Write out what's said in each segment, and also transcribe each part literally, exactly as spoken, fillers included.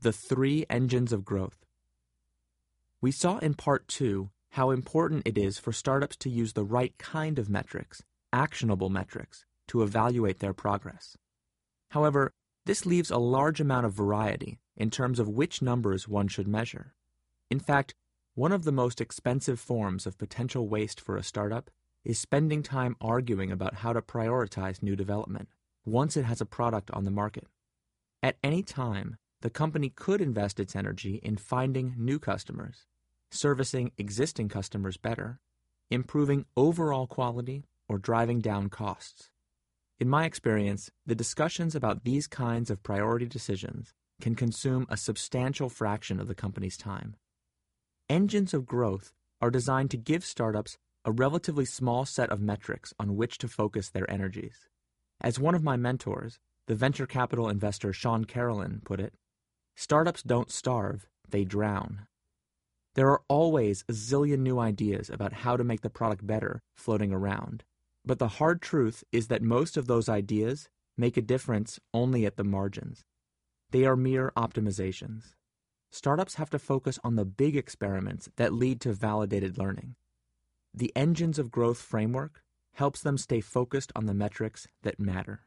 The three engines of growth. We saw in part two how important it is for startups to use the right kind of metrics, actionable metrics, to evaluate their progress. However, this leaves a large amount of variety in terms of which numbers one should measure. In fact, one of the most expensive forms of potential waste for a startup is spending time arguing about how to prioritize new development once it has a product on the market. At any time, the company could invest its energy in finding new customers, servicing existing customers better, improving overall quality, or driving down costs. In my experience, the discussions about these kinds of priority decisions can consume a substantial fraction of the company's time. Engines of growth are designed to give startups a relatively small set of metrics on which to focus their energies. As one of my mentors, the venture capital investor Sean Carolyn, put it, startups don't starve, they drown. There are always a zillion new ideas about how to make the product better floating around, but the hard truth is that most of those ideas make a difference only at the margins. They are mere optimizations. Startups have to focus on the big experiments that lead to validated learning. The Engines of Growth framework helps them stay focused on the metrics that matter.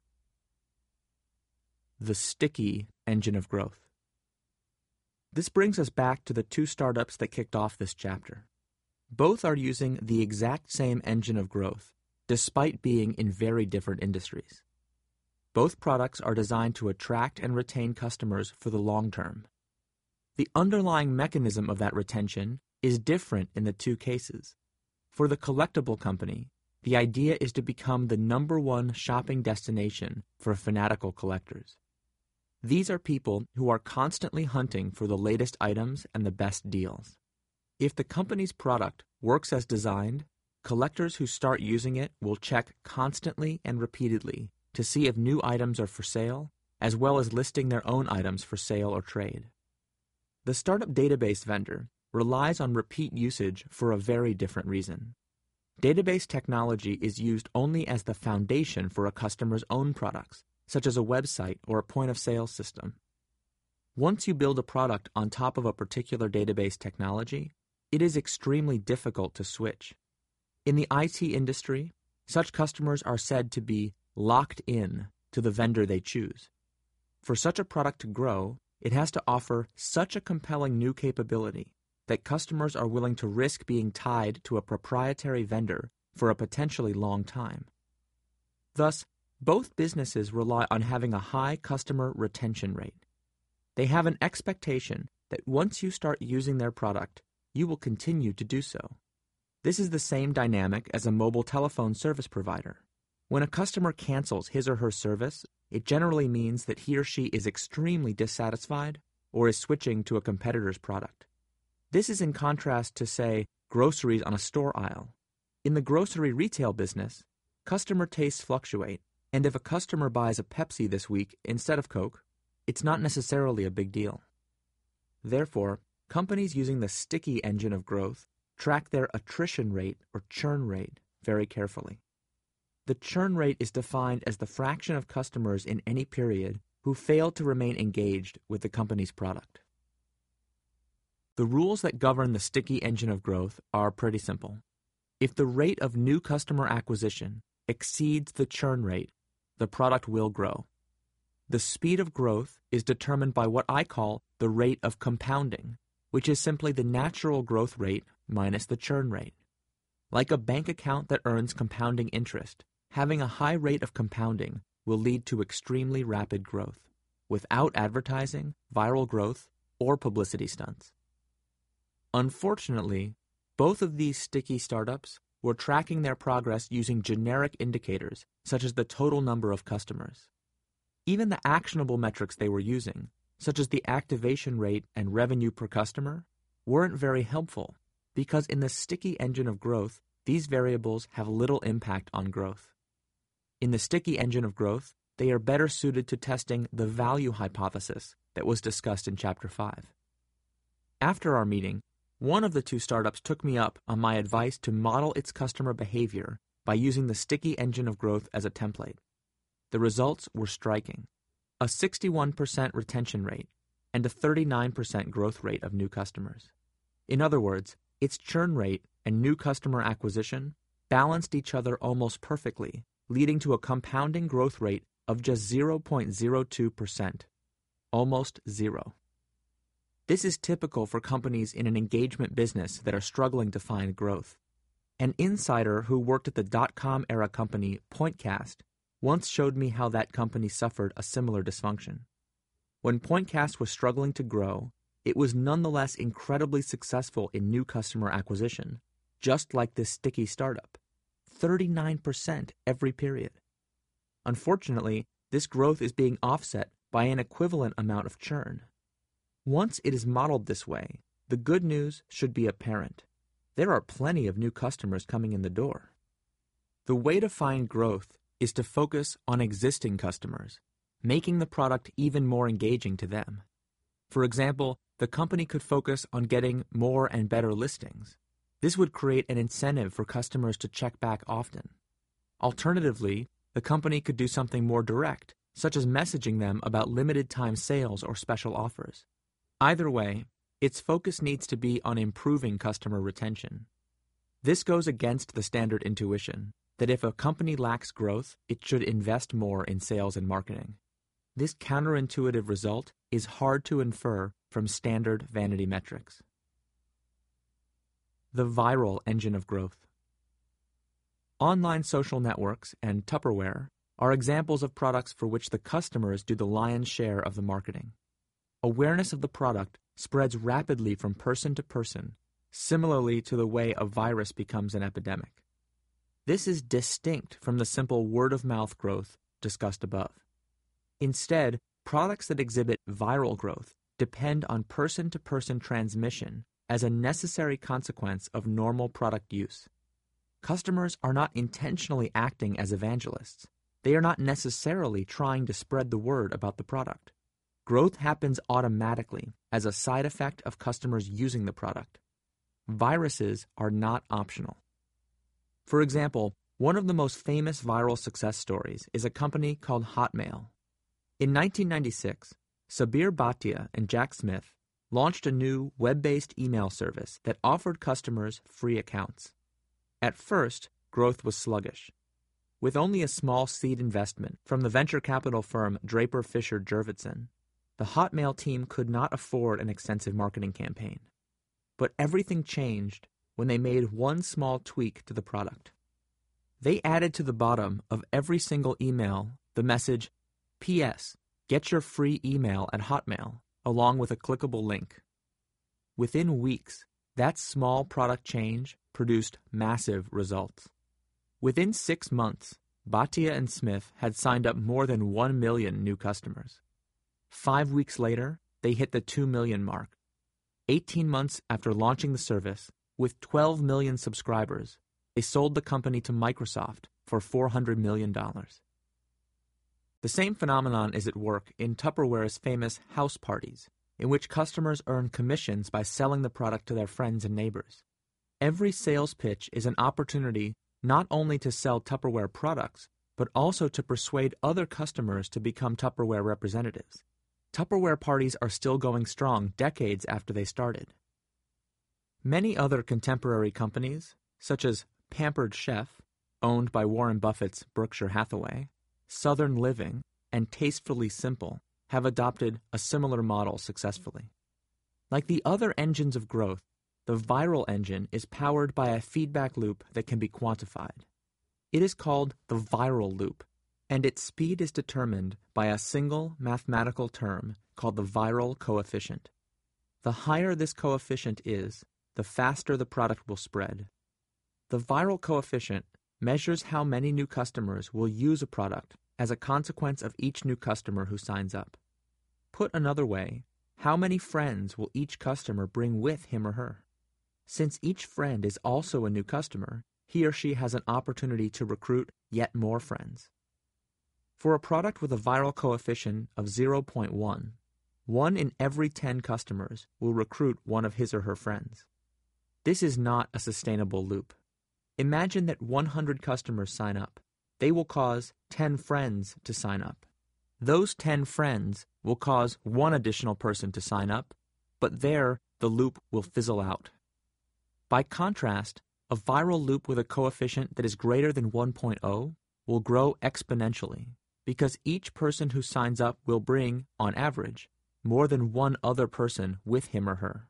The sticky engine of growth. This brings us back to the two startups that kicked off this chapter. Both are using the exact same engine of growth, despite being in very different industries. Both products are designed to attract and retain customers for the long term. The underlying mechanism of that retention is different in the two cases. For the collectible company, the idea is to become the number one shopping destination for fanatical collectors. These are people who are constantly hunting for the latest items and the best deals. If the company's product works as designed, collectors who start using it will check constantly and repeatedly to see if new items are for sale, as well as listing their own items for sale or trade. The startup database vendor relies on repeat usage for a very different reason. Database technology is used only as the foundation for a customer's own products, such as a website or a point-of-sale system. Once you build a product on top of a particular database technology, it is extremely difficult to switch. In the I T industry, such customers are said to be locked in to the vendor they choose. For such a product to grow, it has to offer such a compelling new capability that customers are willing to risk being tied to a proprietary vendor for a potentially long time. Thus, both businesses rely on having a high customer retention rate. They have an expectation that once you start using their product, you will continue to do so. This is the same dynamic as a mobile telephone service provider. When a customer cancels his or her service, it generally means that he or she is extremely dissatisfied or is switching to a competitor's product. This is in contrast to, say, groceries on a store aisle. In the grocery retail business, customer tastes fluctuate, and if a customer buys a Pepsi this week instead of Coke, it's not necessarily a big deal. Therefore, companies using the sticky engine of growth track their attrition rate or churn rate very carefully. The churn rate is defined as the fraction of customers in any period who fail to remain engaged with the company's product. The rules that govern the sticky engine of growth are pretty simple. If the rate of new customer acquisition exceeds the churn rate, the product will grow. The speed of growth is determined by what I call the rate of compounding, which is simply the natural growth rate minus the churn rate. Like a bank account that earns compounding interest, having a high rate of compounding will lead to extremely rapid growth, without advertising, viral growth, or publicity stunts. Unfortunately, both of these sticky startups were tracking their progress using generic indicators, such as the total number of customers. Even the actionable metrics they were using, such as the activation rate and revenue per customer, weren't very helpful, because in the sticky engine of growth, these variables have little impact on growth. In the sticky engine of growth, they are better suited to testing the value hypothesis that was discussed in Chapter five. After our meeting, one of the two startups took me up on my advice to model its customer behavior by using the sticky engine of growth as a template. The results were striking. A sixty-one percent retention rate, and a thirty-nine percent growth rate of new customers. In other words, its churn rate and new customer acquisition balanced each other almost perfectly, leading to a compounding growth rate of just zero point zero two percent. Almost zero. This is typical for companies in an engagement business that are struggling to find growth. An insider who worked at the dot-com era company Pointcast once showed me how that company suffered a similar dysfunction. When Pointcast was struggling to grow, it was nonetheless incredibly successful in new customer acquisition, just like this sticky startup. thirty-nine percent every period. Unfortunately, this growth is being offset by an equivalent amount of churn. Once it is modeled this way, the good news should be apparent. There are plenty of new customers coming in the door. The way to find growth is to focus on existing customers, making the product even more engaging to them. For example, the company could focus on getting more and better listings. This would create an incentive for customers to check back often. Alternatively, the company could do something more direct, such as messaging them about limited-time sales or special offers. Either way, its focus needs to be on improving customer retention. This goes against the standard intuition that if a company lacks growth, it should invest more in sales and marketing. This counterintuitive result is hard to infer from standard vanity metrics. The viral engine of growth. Online social networks and Tupperware are examples of products for which the customers do the lion's share of the marketing. Awareness of the product spreads rapidly from person to person, similarly to the way a virus becomes an epidemic. This is distinct from the simple word-of-mouth growth discussed above. Instead, products that exhibit viral growth depend on person-to-person transmission as a necessary consequence of normal product use. Customers are not intentionally acting as evangelists. They are not necessarily trying to spread the word about the product. Growth happens automatically as a side effect of customers using the product. Viruses are not optional. For example, one of the most famous viral success stories is a company called Hotmail. In nineteen ninety-six, Sabir Bhatia and Jack Smith launched a new web-based email service that offered customers free accounts. At first, growth was sluggish. With only a small seed investment from the venture capital firm Draper Fisher Jurvetson, the Hotmail team could not afford an extensive marketing campaign. But everything changed when they made one small tweak to the product. They added to the bottom of every single email the message, P S Get your free email at Hotmail, along with a clickable link. Within weeks, that small product change produced massive results. Within six months, Bhatia and Smith had signed up more than one million new customers. Five weeks later, they hit the two million mark. Eighteen months after launching the service, with twelve million subscribers, they sold the company to Microsoft for four hundred million dollars. The same phenomenon is at work in Tupperware's famous house parties, in which customers earn commissions by selling the product to their friends and neighbors. Every sales pitch is an opportunity not only to sell Tupperware products, but also to persuade other customers to become Tupperware representatives. Tupperware parties are still going strong decades after they started. Many other contemporary companies, such as Pampered Chef, owned by Warren Buffett's Berkshire Hathaway, Southern Living, and Tastefully Simple, have adopted a similar model successfully. Like the other engines of growth, the viral engine is powered by a feedback loop that can be quantified. It is called the viral loop, and its speed is determined by a single mathematical term called the viral coefficient. The higher this coefficient is, the faster the product will spread. The viral coefficient measures how many new customers will use a product as a consequence of each new customer who signs up. Put another way, how many friends will each customer bring with him or her? Since each friend is also a new customer, he or she has an opportunity to recruit yet more friends. For a product with a viral coefficient of zero point one, one in every ten customers will recruit one of his or her friends. This is not a sustainable loop. Imagine that one hundred customers sign up. They will cause ten friends to sign up. Those ten friends will cause one additional person to sign up, but there the loop will fizzle out. By contrast, a viral loop with a coefficient that is greater than one point zero will grow exponentially because each person who signs up will bring, on average, more than one other person with him or her.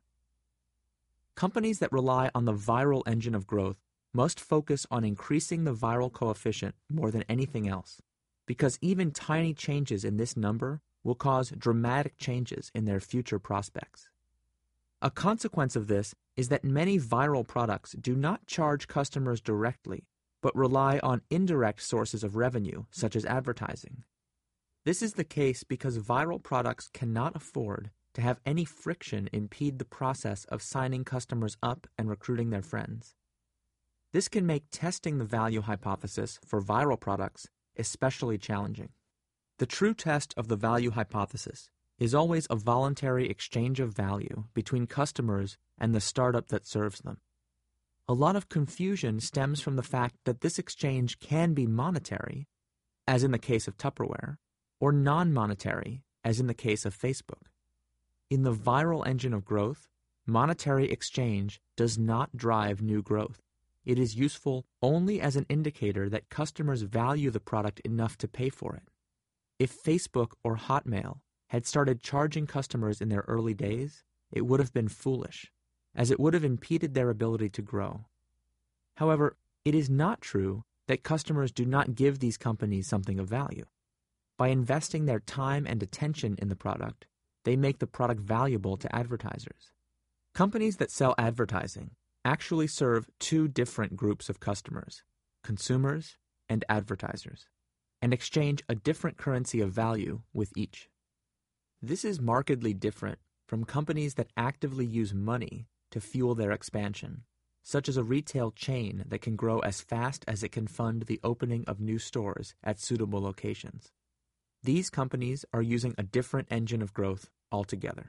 Companies that rely on the viral engine of growth must focus on increasing the viral coefficient more than anything else, because even tiny changes in this number will cause dramatic changes in their future prospects. A consequence of this is that many viral products do not charge customers directly, but rely on indirect sources of revenue, such as advertising. This is the case because viral products cannot afford to have any friction impede the process of signing customers up and recruiting their friends. This can make testing the value hypothesis for viral products especially challenging. The true test of the value hypothesis is always a voluntary exchange of value between customers and the startup that serves them. A lot of confusion stems from the fact that this exchange can be monetary, as in the case of Tupperware, or non-monetary, as in the case of Facebook. In the viral engine of growth, monetary exchange does not drive new growth. It is useful only as an indicator that customers value the product enough to pay for it. If Facebook or Hotmail had started charging customers in their early days, it would have been foolish, as it would have impeded their ability to grow. However, it is not true that customers do not give these companies something of value. By investing their time and attention in the product, they make the product valuable to advertisers. Companies that sell advertising actually serve two different groups of customers, consumers and advertisers, and exchange a different currency of value with each. This is markedly different from companies that actively use money to fuel their expansion, such as a retail chain that can grow as fast as it can fund the opening of new stores at suitable locations. These companies are using a different engine of growth altogether.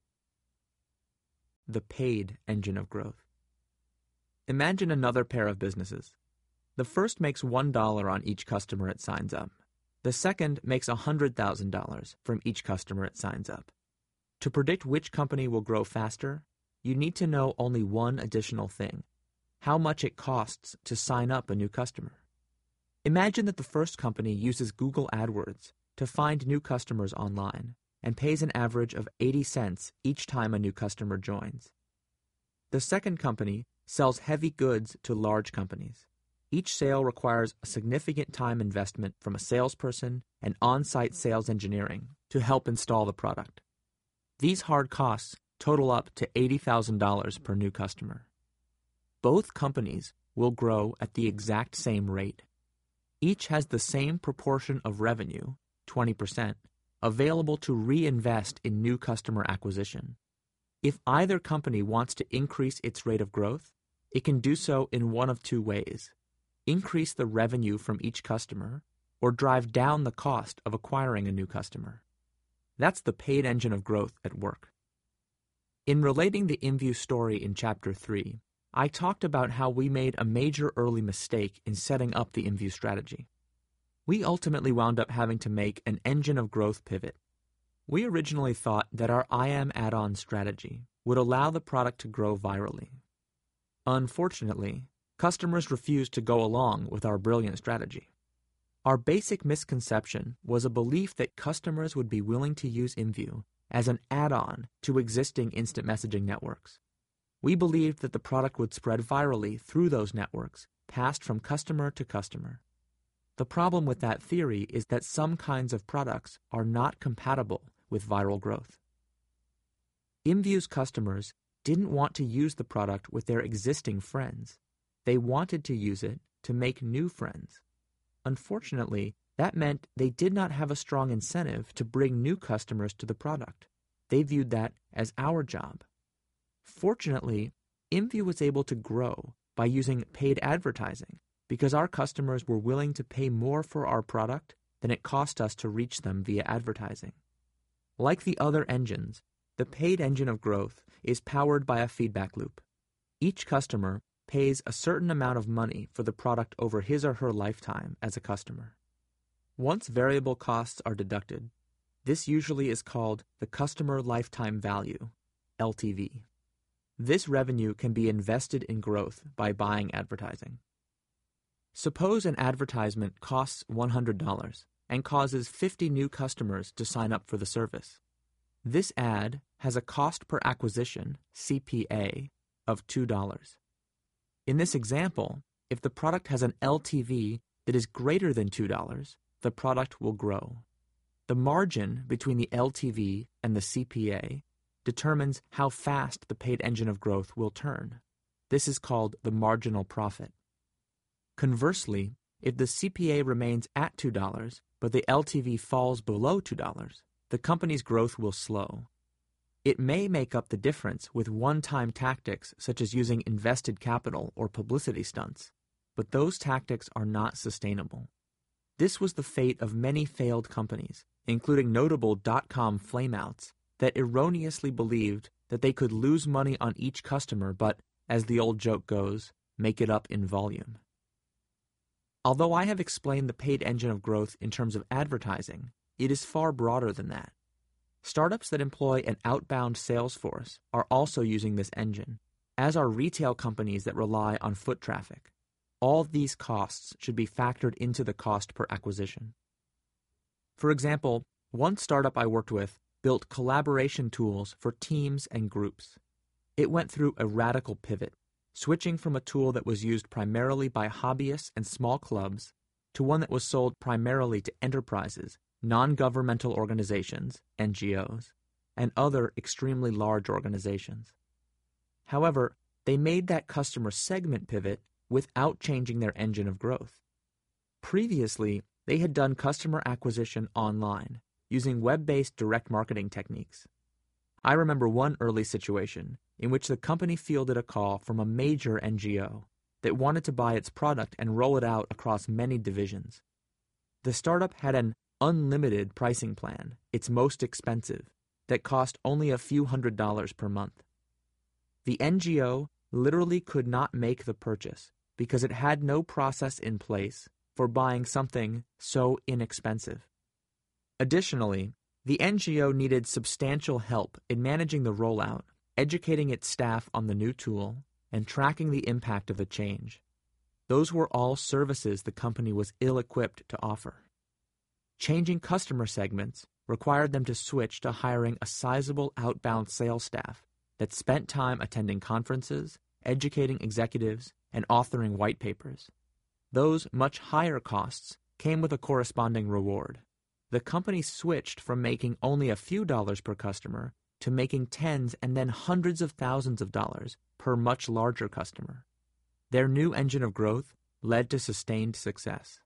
The paid engine of growth. Imagine another pair of businesses. The first makes one dollar on each customer it signs up. The second makes one hundred thousand dollars from each customer it signs up. To predict which company will grow faster, you need to know only one additional thing: how much it costs to sign up a new customer. Imagine that the first company uses Google AdWords to find new customers online and pays an average of eighty cents each time a new customer joins. The second company sells heavy goods to large companies. Each sale requires a significant time investment from a salesperson and on-site sales engineering to help install the product. These hard costs total up to eighty thousand dollars per new customer. Both companies will grow at the exact same rate. Each has the same proportion of revenue, twenty percent, available to reinvest in new customer acquisition. If either company wants to increase its rate of growth, it can do so in one of two ways: increase the revenue from each customer, or drive down the cost of acquiring a new customer. That's the paid engine of growth at work. In relating the InView story in Chapter three, I talked about how we made a major early mistake in setting up the InView strategy. We ultimately wound up having to make an engine of growth pivot. We originally thought that our I A M add-on strategy would allow the product to grow virally. Unfortunately, customers refused to go along with our brilliant strategy. Our basic misconception was a belief that customers would be willing to use InView as an add-on to existing instant messaging networks. We believed that the product would spread virally through those networks, passed from customer to customer. The problem with that theory is that some kinds of products are not compatible with viral growth. InView's customers didn't want to use the product with their existing friends. They wanted to use it to make new friends. Unfortunately, that meant they did not have a strong incentive to bring new customers to the product. They viewed that as our job. Fortunately, InView was able to grow by using paid advertising because our customers were willing to pay more for our product than it cost us to reach them via advertising. Like the other engines, the paid engine of growth is powered by a feedback loop. Each customer pays a certain amount of money for the product over his or her lifetime as a customer. Once variable costs are deducted, this usually is called the customer lifetime value, L T V. This revenue can be invested in growth by buying advertising. Suppose an advertisement costs one hundred dollars and causes fifty new customers to sign up for the service. This ad has a cost per acquisition, C P A, of two dollars. In this example, if the product has an L T V that is greater than two dollars, the product will grow. The margin between the L T V and the C P A determines how fast the paid engine of growth will turn. This is called the marginal profit. Conversely, if the C P A remains at two dollars, but the L T V falls below two dollars, the company's growth will slow. It may make up the difference with one-time tactics such as using invested capital or publicity stunts, but those tactics are not sustainable. This was the fate of many failed companies, including notable dot-com flameouts, that erroneously believed that they could lose money on each customer but, as the old joke goes, make it up in volume. Although I have explained the paid engine of growth in terms of advertising, it is far broader than that. Startups that employ an outbound sales force are also using this engine, as are retail companies that rely on foot traffic. All these costs should be factored into the cost per acquisition. For example, one startup I worked with built collaboration tools for teams and groups. It went through a radical pivot, switching from a tool that was used primarily by hobbyists and small clubs to one that was sold primarily to enterprises, non-governmental organizations, N G Os, and other extremely large organizations. However, they made that customer segment pivot without changing their engine of growth. Previously, they had done customer acquisition online, using web-based direct marketing techniques. I remember one early situation in which the company fielded a call from a major N G O that wanted to buy its product and roll it out across many divisions. The startup had an unlimited pricing plan, its most expensive, that cost only a few hundred dollars per month. The N G O literally could not make the purchase because it had no process in place for buying something so inexpensive. Additionally, the N G O needed substantial help in managing the rollout, educating its staff on the new tool, and tracking the impact of the change. Those were all services the company was ill-equipped to offer. Changing customer segments required them to switch to hiring a sizable outbound sales staff that spent time attending conferences, educating executives, and authoring white papers. Those much higher costs came with a corresponding reward. The company switched from making only a few dollars per customer to making tens and then hundreds of thousands of dollars per much larger customer. Their new engine of growth led to sustained success.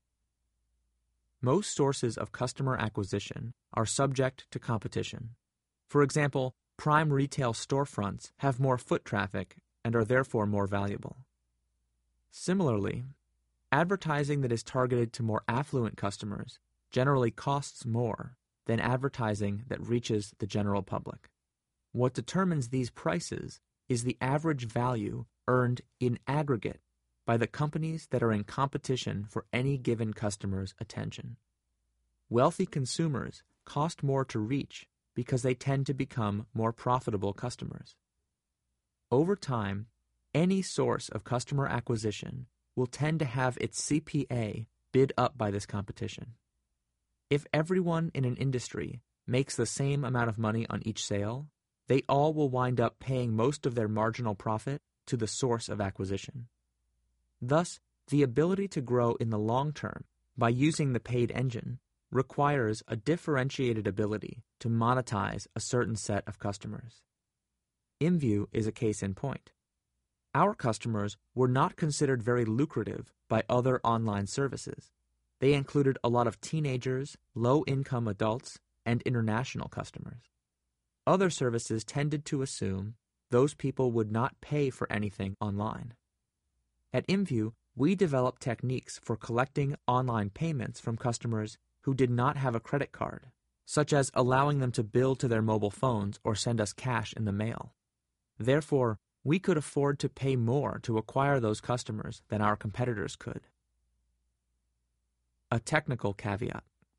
Most sources of customer acquisition are subject to competition. For example, prime retail storefronts have more foot traffic and are therefore more valuable. Similarly, advertising that is targeted to more affluent customers generally costs more than advertising that reaches the general public. What determines these prices is the average value earned in aggregate by the companies that are in competition for any given customer's attention. Wealthy consumers cost more to reach because they tend to become more profitable customers. Over time, any source of customer acquisition will tend to have its C P A bid up by this competition. If everyone in an industry makes the same amount of money on each sale, they all will wind up paying most of their marginal profit to the source of acquisition. Thus, the ability to grow in the long term by using the paid engine requires a differentiated ability to monetize a certain set of customers. InView is a case in point. Our customers were not considered very lucrative by other online services. They included a lot of teenagers, low-income adults, and international customers. Other services tended to assume those people would not pay for anything online. At InView, we developed techniques for collecting online payments from customers who did not have a credit card, such as allowing them to bill to their mobile phones or send us cash in the mail. Therefore, we could afford to pay more to acquire those customers than our competitors could. A technical caveat.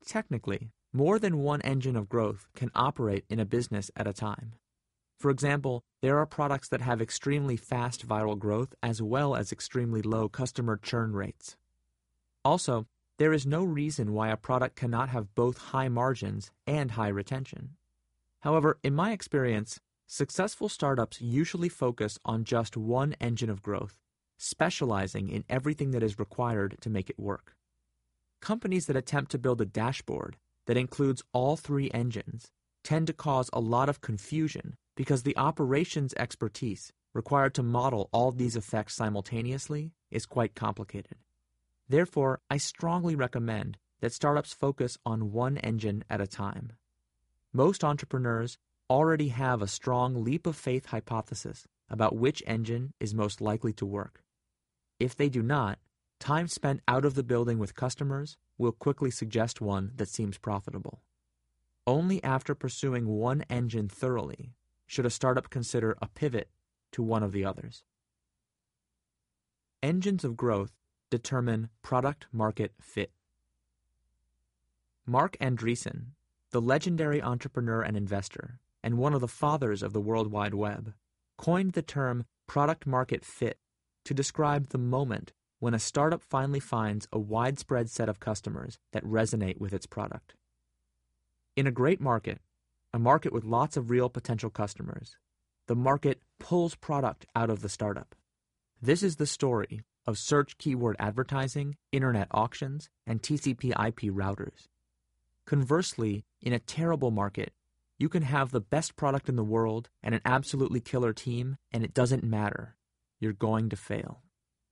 Technically, more than one engine of growth can operate in a business at a time. For example, there are products that have extremely fast viral growth as well as extremely low customer churn rates. Also, there is no reason why a product cannot have both high margins and high retention. However, in my experience, successful startups usually focus on just one engine of growth, specializing in everything that is required to make it work. Companies that attempt to build a dashboard that includes all three engines tend to cause a lot of confusion because the operations expertise required to model all these effects simultaneously is quite complicated. Therefore, I strongly recommend that startups focus on one engine at a time. Most entrepreneurs already have a strong leap of faith hypothesis about which engine is most likely to work. If they do not, time spent out of the building with customers will quickly suggest one that seems profitable. Only after pursuing one engine thoroughly should a startup consider a pivot to one of the others. Engines of growth determine product-market fit. Marc Andreessen, the legendary entrepreneur and investor, and one of the fathers of the World Wide Web, coined the term product-market fit to describe the moment when a startup finally finds a widespread set of customers that resonate with its product. In a great market, a market with lots of real potential customers, the market pulls product out of the startup. This is the story of search keyword advertising, internet auctions, and T C P I P routers. Conversely, in a terrible market, you can have the best product in the world and an absolutely killer team, and it doesn't matter. You're going to fail.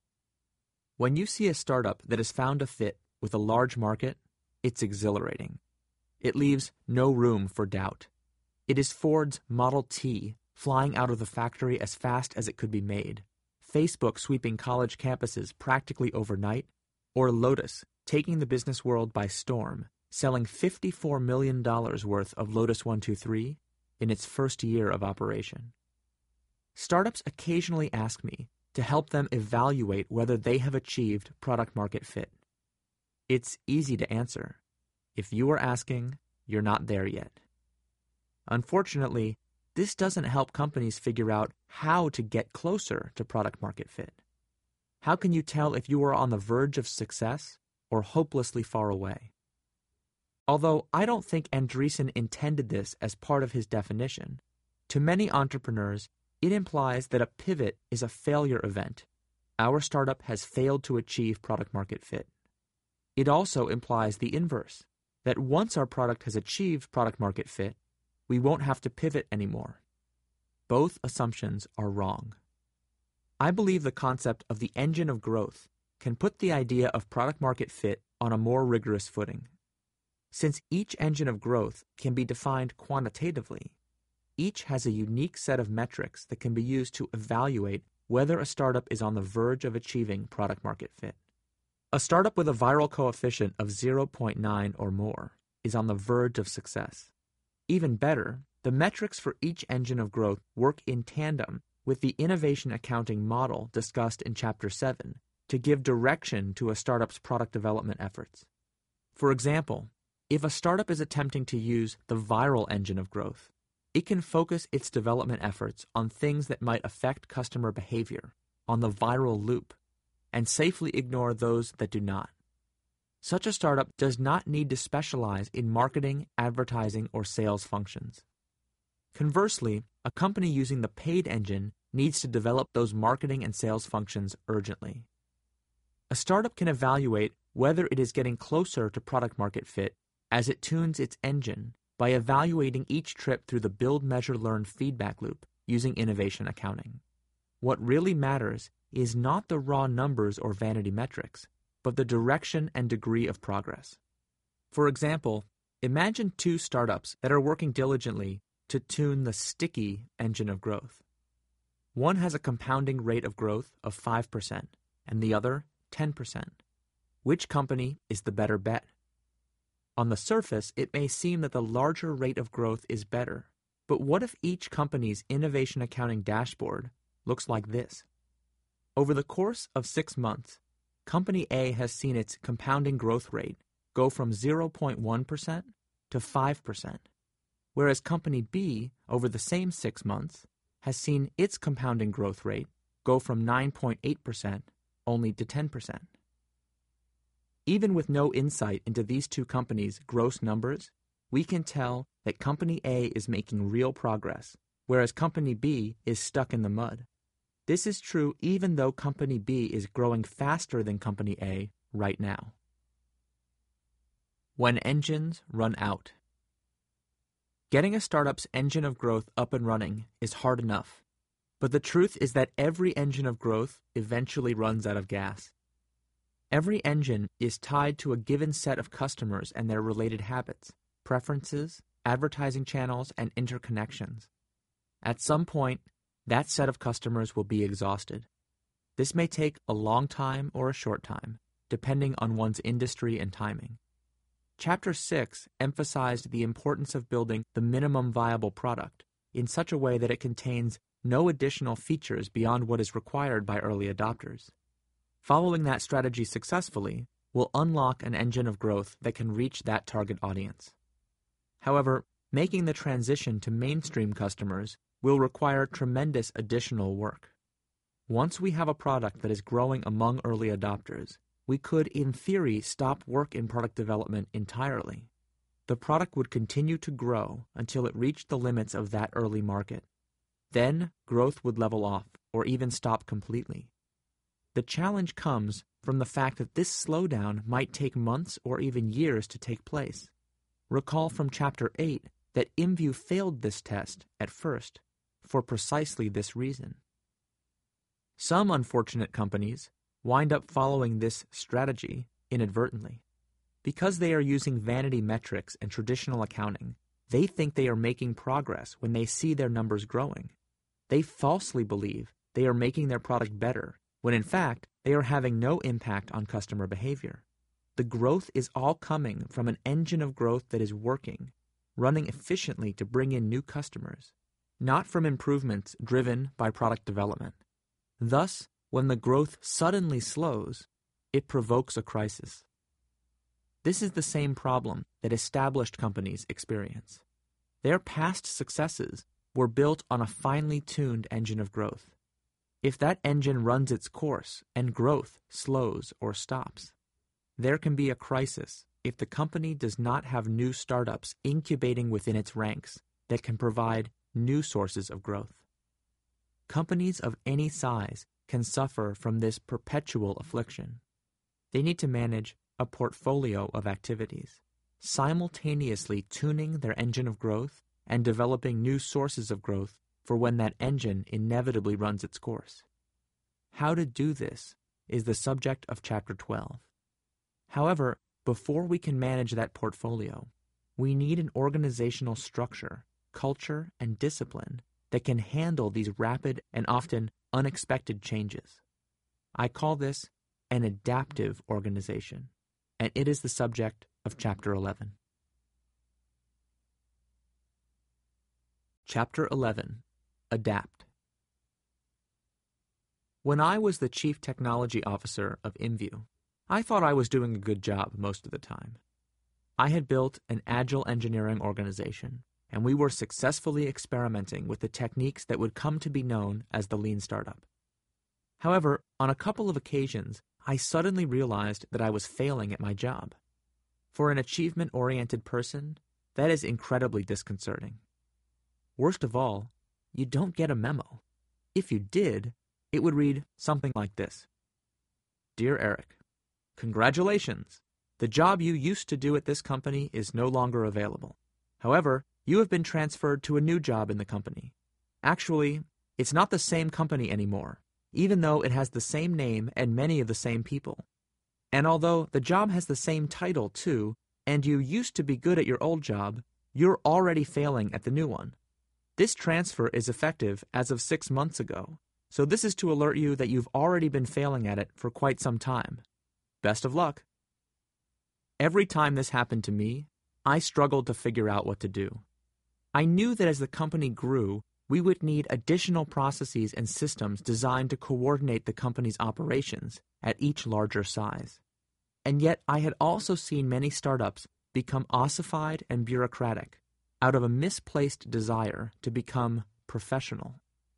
When you see a startup that has found a fit with a large market, it's exhilarating. It leaves no room for doubt. It is Ford's Model T flying out of the factory as fast as it could be made, Facebook sweeping college campuses practically overnight, or Lotus taking the business world by storm, selling fifty-four million dollars worth of Lotus one two three in its first year of operation. Startups occasionally ask me to help them evaluate whether they have achieved product-market fit. It's easy to answer. If you are asking, you're not there yet. Unfortunately, this doesn't help companies figure out how to get closer to product-market fit. How can you tell if you are on the verge of success or hopelessly far away? Although I don't think Andreessen intended this as part of his definition, to many entrepreneurs, it implies that a pivot is a failure event. Our startup has failed to achieve product-market fit. It also implies the inverse, that once our product has achieved product-market fit, we won't have to pivot anymore. Both assumptions are wrong. I believe the concept of the engine of growth can put the idea of product-market fit on a more rigorous footing. Since each engine of growth can be defined quantitatively, each has a unique set of metrics that can be used to evaluate whether a startup is on the verge of achieving product-market fit. A startup with a viral coefficient of zero point nine or more is on the verge of success. Even better, the metrics for each engine of growth work in tandem with the innovation accounting model discussed in Chapter seven to give direction to a startup's product development efforts. For example, if a startup is attempting to use the viral engine of growth, it can focus its development efforts on things that might affect customer behavior, on the viral loop, and safely ignore those that do not. Such a startup does not need to specialize in marketing, advertising, or sales functions. Conversely, a company using the paid engine needs to develop those marketing and sales functions urgently. A startup can evaluate whether it is getting closer to product-market fit as it tunes its engine by evaluating each trip through the build, measure, learn feedback loop using innovation accounting. What really matters is not the raw numbers or vanity metrics, but the direction and degree of progress. For example, imagine two startups that are working diligently to tune the sticky engine of growth. One has a compounding rate of growth of five percent and the other ten percent. Which company is the better bet? On the surface, it may seem that the larger rate of growth is better, but what if each company's innovation accounting dashboard looks like this? Over the course of six months, Company A has seen its compounding growth rate go from zero point one percent to five percent, whereas Company B, over the same six months, has seen its compounding growth rate go from nine point eight percent only to ten percent. Even with no insight into these two companies' gross numbers, we can tell that Company A is making real progress, whereas Company B is stuck in the mud. This is true even though Company B is growing faster than Company A right now. When engines run out. Getting a startup's engine of growth up and running is hard enough, but the truth is that every engine of growth eventually runs out of gas. Every engine is tied to a given set of customers and their related habits, preferences, advertising channels, and interconnections. At some point, that set of customers will be exhausted. This may take a long time or a short time, depending on one's industry and timing. Chapter six emphasized the importance of building the minimum viable product in such a way that it contains no additional features beyond what is required by early adopters. Following that strategy successfully will unlock an engine of growth that can reach that target audience. However, making the transition to mainstream customers will require tremendous additional work. Once we have a product that is growing among early adopters, we could, in theory, stop work in product development entirely. The product would continue to grow until it reached the limits of that early market. Then, growth would level off, or even stop completely. The challenge comes from the fact that this slowdown might take months or even years to take place. Recall from Chapter eight that IMView failed this test at first for precisely this reason. Some unfortunate companies wind up following this strategy inadvertently. Because they are using vanity metrics and traditional accounting, they think they are making progress when they see their numbers growing. They falsely believe they are making their product better, when in fact they are having no impact on customer behavior. The growth is all coming from an engine of growth that is working, running efficiently to bring in new customers, not from improvements driven by product development. Thus, when the growth suddenly slows, it provokes a crisis. This is the same problem that established companies experience. Their past successes were built on a finely tuned engine of growth. If that engine runs its course and growth slows or stops, there can be a crisis if the company does not have new startups incubating within its ranks that can provide new sources of growth. Companies of any size can suffer from this perpetual affliction. They need to manage a portfolio of activities, simultaneously tuning their engine of growth and developing new sources of growth for when that engine inevitably runs its course. How to do this is the subject of Chapter twelve. However, before we can manage that portfolio, we need an organizational structure, culture, and discipline that can handle these rapid and often unexpected changes. I call this an adaptive organization, and it is the subject of Chapter eleven. Chapter eleven. Adapt. When I was the Chief Technology Officer of IMView, I thought I was doing a good job most of the time. I had built an agile engineering organization, and we were successfully experimenting with the techniques that would come to be known as the lean startup. However, on a couple of occasions, I suddenly realized that I was failing at my job. For an achievement-oriented person, that is incredibly disconcerting. Worst of all, you don't get a memo. If you did, it would read something like this. Dear Eric, congratulations! The job you used to do at this company is no longer available. However, you have been transferred to a new job in the company. Actually, it's not the same company anymore, even though it has the same name and many of the same people. And although the job has the same title too, and you used to be good at your old job, you're already failing at the new one. This transfer is effective as of six months ago, so this is to alert you that you've already been failing at it for quite some time. Best of luck. Every time this happened to me, I struggled to figure out what to do. I knew that as the company grew, we would need additional processes and systems designed to coordinate the company's operations at each larger size. And yet I had also seen many startups become ossified and bureaucratic out of a misplaced desire to become professional.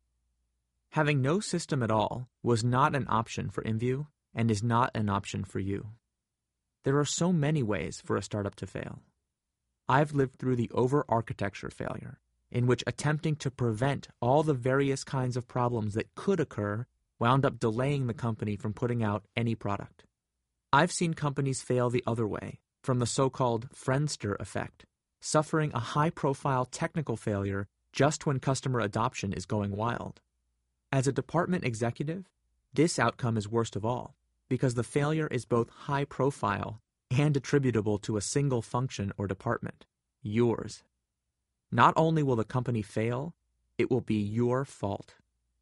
Having no system at all was not an option for InView and is not an option for you. There are so many ways for a startup to fail. I've lived through the over-architecture failure, in which attempting to prevent all the various kinds of problems that could occur wound up delaying the company from putting out any product. I've seen companies fail the other way, from the so-called Friendster effect, suffering a high-profile technical failure just when customer adoption is going wild. As a department executive, this outcome is worst of all, because the failure is both high-profile and attributable to a single function or department, yours. Not only will the company fail, it will be your fault.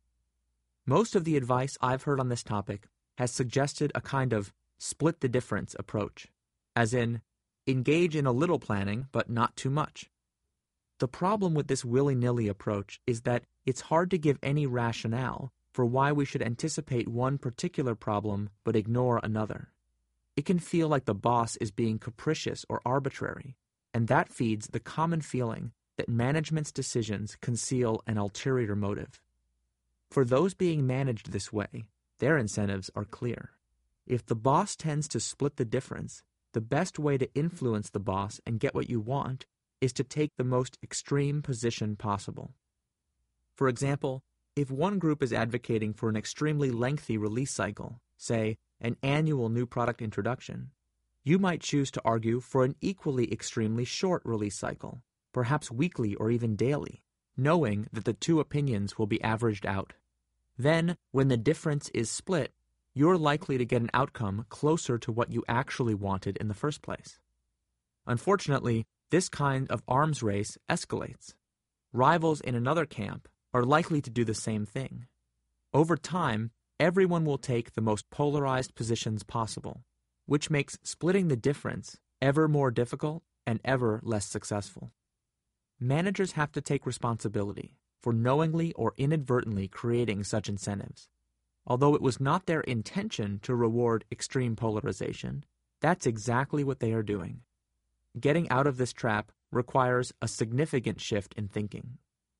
Most of the advice I've heard on this topic has suggested a kind of split the difference approach, as in, engage in a little planning but not too much. The problem with this willy-nilly approach is that it's hard to give any rationale for why we should anticipate one particular problem but ignore another. It can feel like the boss is being capricious or arbitrary, and that feeds the common feeling that management's decisions conceal an ulterior motive. For those being managed this way, their incentives are clear. If the boss tends to split the difference, the best way to influence the boss and get what you want is to take the most extreme position possible. For example, if one group is advocating for an extremely lengthy release cycle, say, an annual new product introduction, you might choose to argue for an equally extremely short release cycle, perhaps weekly or even daily, knowing that the two opinions will be averaged out. Then, when the difference is split, you're likely to get an outcome closer to what you actually wanted in the first place. Unfortunately, this kind of arms race escalates. Rivals in another camp are likely to do the same thing. Over time, everyone will take the most polarized positions possible, which makes splitting the difference ever more difficult and ever less successful. Managers have to take responsibility for knowingly or inadvertently creating such incentives. Although it was not their intention to reward extreme polarization, that's exactly what they are doing. Getting out of this trap requires a significant shift in thinking.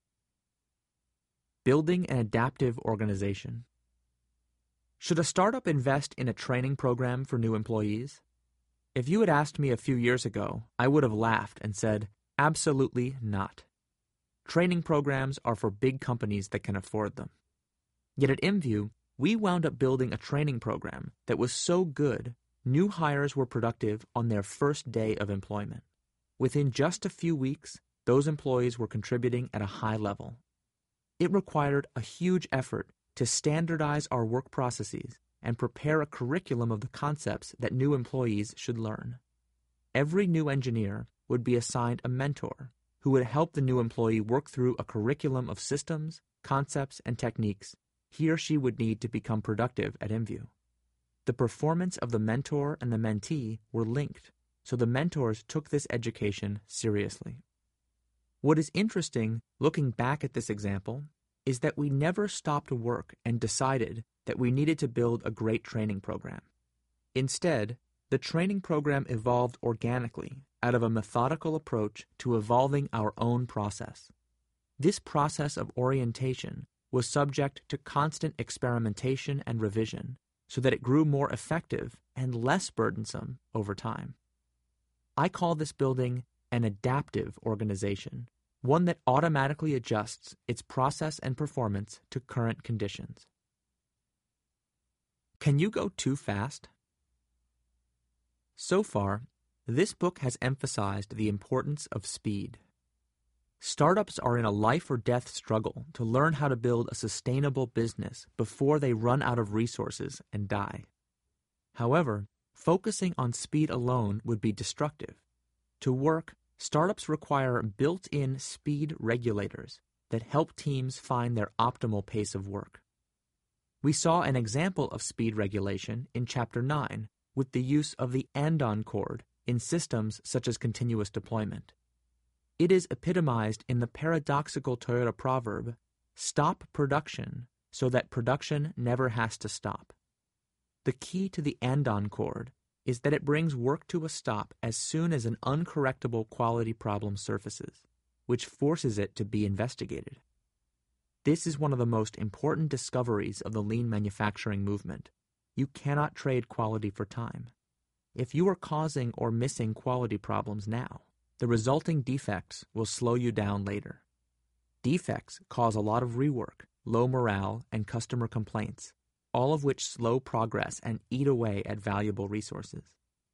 Building an adaptive organization. Should a startup invest in a training program for new employees? If you had asked me a few years ago, I would have laughed and said, absolutely not. Training programs are for big companies that can afford them. Yet at InView, we wound up building a training program that was so good, new hires were productive on their first day of employment. Within just a few weeks, those employees were contributing at a high level. It required a huge effort to standardize our work processes and prepare a curriculum of the concepts that new employees should learn. Every new engineer would be assigned a mentor who would help the new employee work through a curriculum of systems, concepts, and techniques he or she would need to become productive at InView. The performance of the mentor and the mentee were linked, so the mentors took this education seriously. What is interesting, looking back at this example, is that we never stopped work and decided that we needed to build a great training program. Instead, the training program evolved organically out of a methodical approach to evolving our own process. This process of orientation was subject to constant experimentation and revision so that it grew more effective and less burdensome over time. I call this building an adaptive organization, one that automatically adjusts its process and performance to current conditions. Can you go too fast? So far, this book has emphasized the importance of speed. Startups are in a life-or-death struggle to learn how to build a sustainable business before they run out of resources and die. However, focusing on speed alone would be destructive. To work, startups require built-in speed regulators that help teams find their optimal pace of work. We saw an example of speed regulation in Chapter nine with the use of the andon cord in systems such as continuous deployment. It is epitomized in the paradoxical Toyota proverb, "Stop production so that production never has to stop." The key to the andon cord is that it brings work to a stop as soon as an uncorrectable quality problem surfaces, which forces it to be investigated. This is one of the most important discoveries of the lean manufacturing movement. You cannot trade quality for time. If you are causing or missing quality problems now, the resulting defects will slow you down later. Defects cause a lot of rework, low morale, and customer complaints, all of which slow progress and eat away at valuable resources.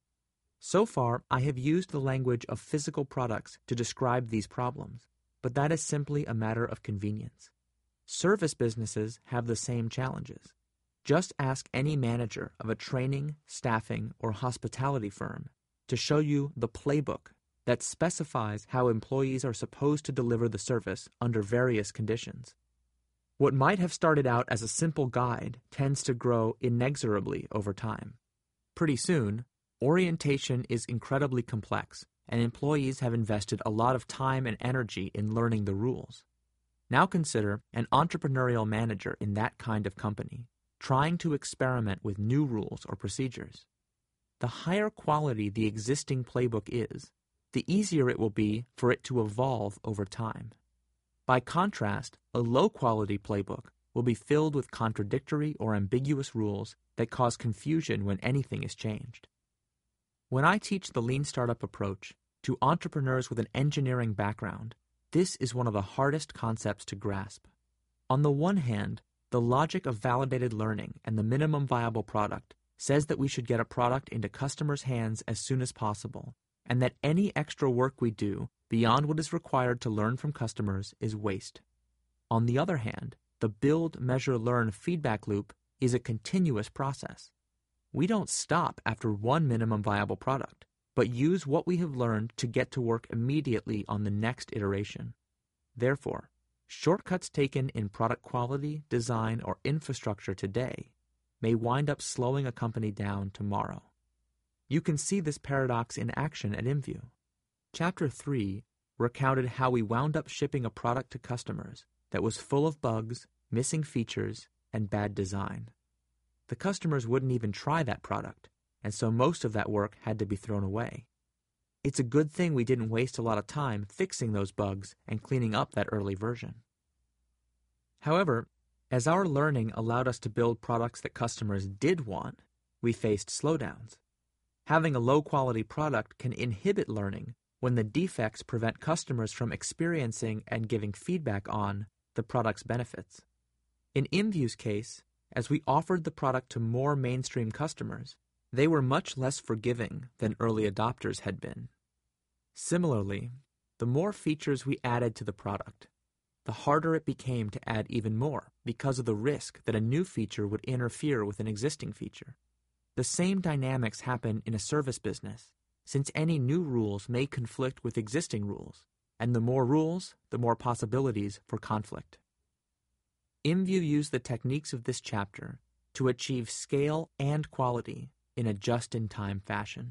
So far, I have used the language of physical products to describe these problems, but that is simply a matter of convenience. Service businesses have the same challenges. Just ask any manager of a training, staffing, or hospitality firm to show you the playbook that specifies how employees are supposed to deliver the service under various conditions. What might have started out as a simple guide tends to grow inexorably over time. Pretty soon, orientation is incredibly complex, and employees have invested a lot of time and energy in learning the rules. Now consider an entrepreneurial manager in that kind of company, trying to experiment with new rules or procedures. The higher quality the existing playbook is, the easier it will be for it to evolve over time. By contrast, a low-quality playbook will be filled with contradictory or ambiguous rules that cause confusion when anything is changed. When I teach the Lean Startup approach to entrepreneurs with an engineering background, this is one of the hardest concepts to grasp. On the one hand, the logic of validated learning and the minimum viable product says that we should get a product into customers' hands as soon as possible, and that any extra work we do beyond what is required to learn from customers is waste. On the other hand, the build, measure, learn feedback loop is a continuous process. We don't stop after one minimum viable product, but use what we have learned to get to work immediately on the next iteration. Therefore, shortcuts taken in product quality, design, or infrastructure today may wind up slowing a company down tomorrow. You can see this paradox in action at InView. Chapter three recounted how we wound up shipping a product to customers that was full of bugs, missing features, and bad design. The customers wouldn't even try that product, and so most of that work had to be thrown away. It's a good thing we didn't waste a lot of time fixing those bugs and cleaning up that early version. However, as our learning allowed us to build products that customers did want, we faced slowdowns. Having a low-quality product can inhibit learning when the defects prevent customers from experiencing and giving feedback on the product's benefits. In InView's case, as we offered the product to more mainstream customers, they were much less forgiving than early adopters had been. Similarly, the more features we added to the product, the harder it became to add even more because of the risk that a new feature would interfere with an existing feature. The same dynamics happen in a service business, since any new rules may conflict with existing rules, and the more rules, the more possibilities for conflict. InView used the techniques of this chapter to achieve scale and quality in a just-in-time fashion.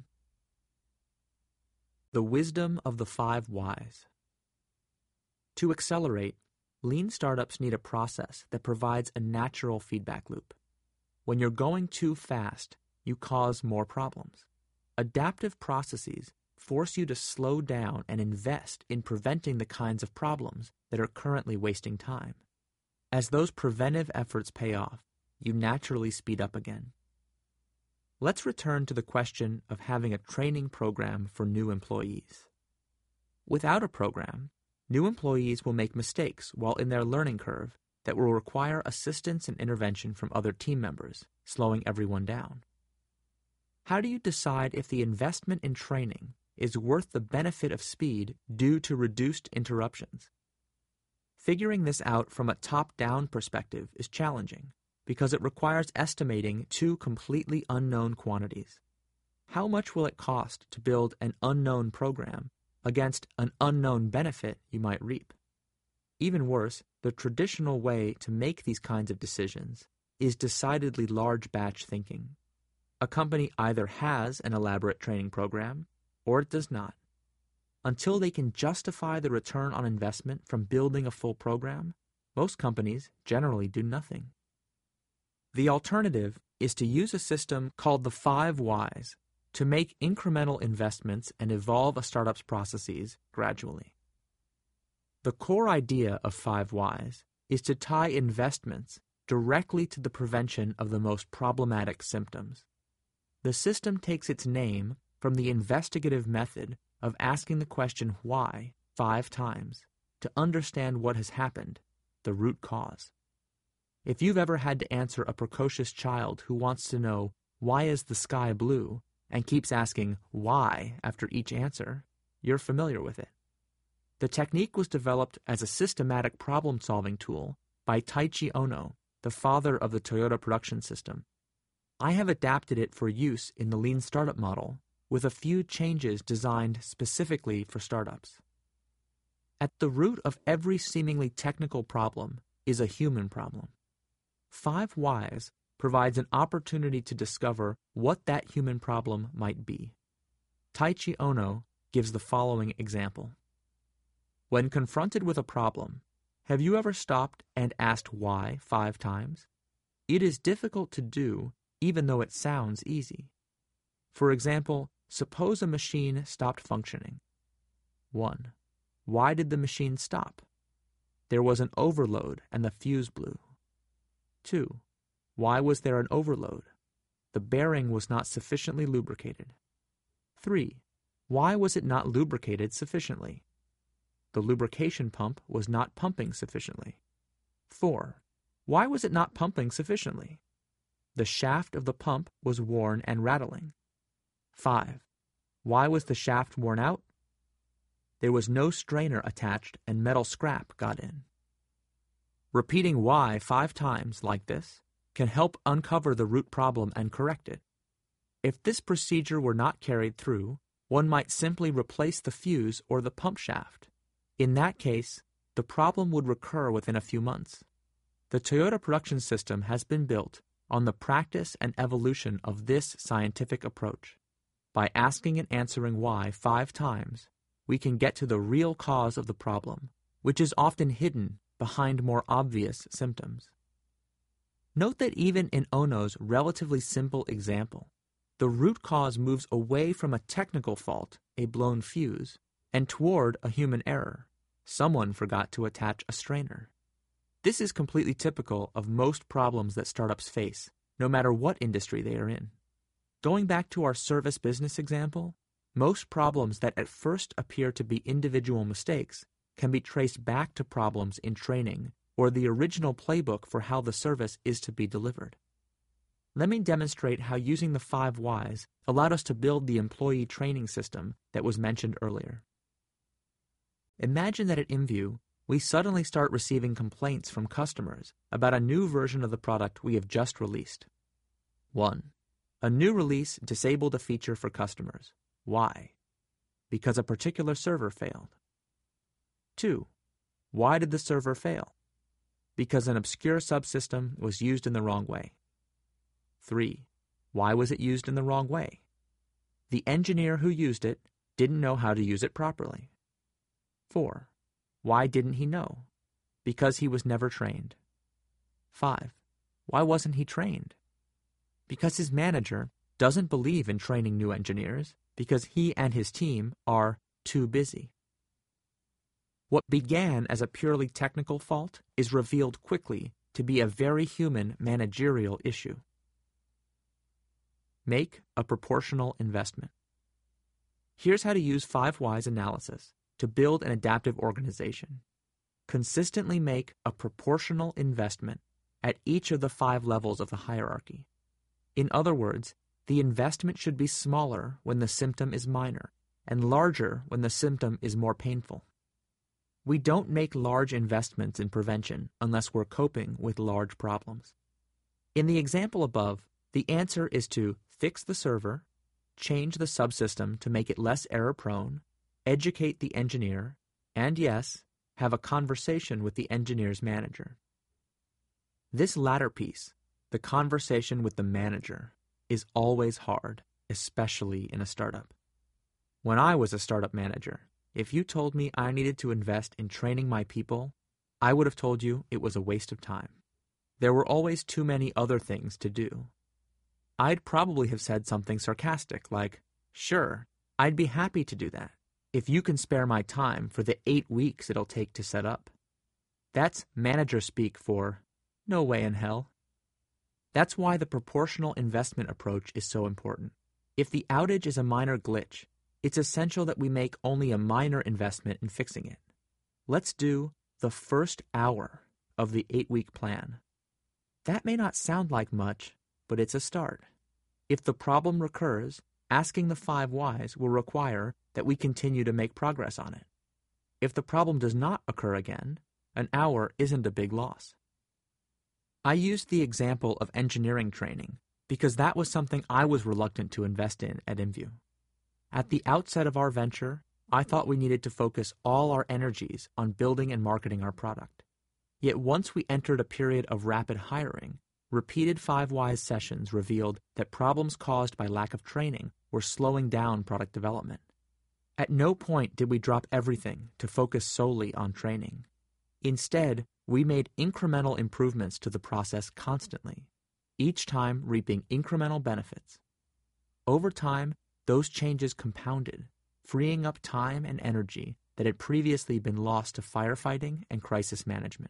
The wisdom of the five whys. To accelerate, lean startups need a process that provides a natural feedback loop. When you're going too fast, you cause more problems. Adaptive processes force you to slow down and invest in preventing the kinds of problems that are currently wasting time. As those preventive efforts pay off, you naturally speed up again. Let's return to the question of having a training program for new employees. Without a program, new employees will make mistakes while in their learning curve that will require assistance and intervention from other team members, slowing everyone down. How do you decide if the investment in training is worth the benefit of speed due to reduced interruptions? Figuring this out from a top-down perspective is challenging because it requires estimating two completely unknown quantities. How much will it cost to build an unknown program against an unknown benefit you might reap? Even worse, the traditional way to make these kinds of decisions is decidedly large batch thinking. A company either has an elaborate training program or it does not. Until they can justify the return on investment from building a full program, most companies generally do nothing. The alternative is to use a system called the five whys to make incremental investments and evolve a startup's processes gradually. The core idea of five whys is to tie investments directly to the prevention of the most problematic symptoms. The system takes its name from the investigative method of asking the question why five times to understand what has happened, the root cause. If you've ever had to answer a precocious child who wants to know why is the sky blue and keeps asking why after each answer, you're familiar with it. The technique was developed as a systematic problem-solving tool by Taichi Ohno, the father of the Toyota production system. I have adapted it for use in the Lean Startup model with a few changes designed specifically for startups. At the root of every seemingly technical problem is a human problem. Five whys provides an opportunity to discover what that human problem might be. Taichi Ohno gives the following example. When confronted with a problem, have you ever stopped and asked why five times? It is difficult to do, even though it sounds easy. For example, suppose a machine stopped functioning. one. Why did the machine stop? There was an overload and the fuse blew. two. Why was there an overload? The bearing was not sufficiently lubricated. three. Why was it not lubricated sufficiently? The lubrication pump was not pumping sufficiently. four. Why was it not pumping sufficiently? The shaft of the pump was worn and rattling. five. Why was the shaft worn out? There was no strainer attached and metal scrap got in. Repeating why five times like this can help uncover the root problem and correct it. If this procedure were not carried through, one might simply replace the fuse or the pump shaft. In that case, the problem would recur within a few months. The Toyota production system has been built on the practice and evolution of this scientific approach. By asking and answering why five times, we can get to the real cause of the problem, which is often hidden behind more obvious symptoms. Note that even in Ohno's relatively simple example, the root cause moves away from a technical fault, a blown fuse, and toward a human error. Someone forgot to attach a strainer. This is completely typical of most problems that startups face, no matter what industry they are in. Going back to our service business example, most problems that at first appear to be individual mistakes can be traced back to problems in training or the original playbook for how the service is to be delivered. Let me demonstrate how using the five whys allowed us to build the employee training system that was mentioned earlier. Imagine that at InView, we suddenly start receiving complaints from customers about a new version of the product we have just released. one. A new release disabled a feature for customers. Why? Because a particular server failed. two. Why did the server fail? Because an obscure subsystem was used in the wrong way. three. Why was it used in the wrong way? The engineer who used it didn't know how to use it properly. four. Why didn't he know? Because he was never trained. five. Why wasn't he trained? Because his manager doesn't believe in training new engineers because he and his team are too busy. What began as a purely technical fault is revealed quickly to be a very human managerial issue. Make a proportional investment. Here's how to use five whys analysis to build an adaptive organization. Consistently make a proportional investment at each of the five levels of the hierarchy. In other words, the investment should be smaller when the symptom is minor and larger when the symptom is more painful. We don't make large investments in prevention unless we're coping with large problems. In the example above, the answer is to fix the server, change the subsystem to make it less error-prone, educate the engineer, and yes, have a conversation with the engineer's manager. This latter piece, the conversation with the manager, is always hard, especially in a startup. When I was a startup manager, if you told me I needed to invest in training my people, I would have told you it was a waste of time. There were always too many other things to do. I'd probably have said something sarcastic like, Sure, I'd be happy to do that, if you can spare my time for the eight weeks it'll take to set up. That's manager speak for, no way in hell. That's why the proportional investment approach is so important. If the outage is a minor glitch, it's essential that we make only a minor investment in fixing it. Let's do the first hour of the eight-week plan. That may not sound like much, but it's a start. If the problem recurs, asking the five whys will require that we continue to make progress on it. If the problem does not occur again, an hour isn't a big loss. I used the example of engineering training because that was something I was reluctant to invest in at InView. At the outset of our venture, I thought we needed to focus all our energies on building and marketing our product. Yet once we entered a period of rapid hiring, repeated five whys sessions revealed that problems caused by lack of training were slowing down product development. At no point did we drop everything to focus solely on training. Instead, we made incremental improvements to the process constantly, each time reaping incremental benefits. Over time, those changes compounded, freeing up time and energy that had previously been lost to firefighting and crisis management.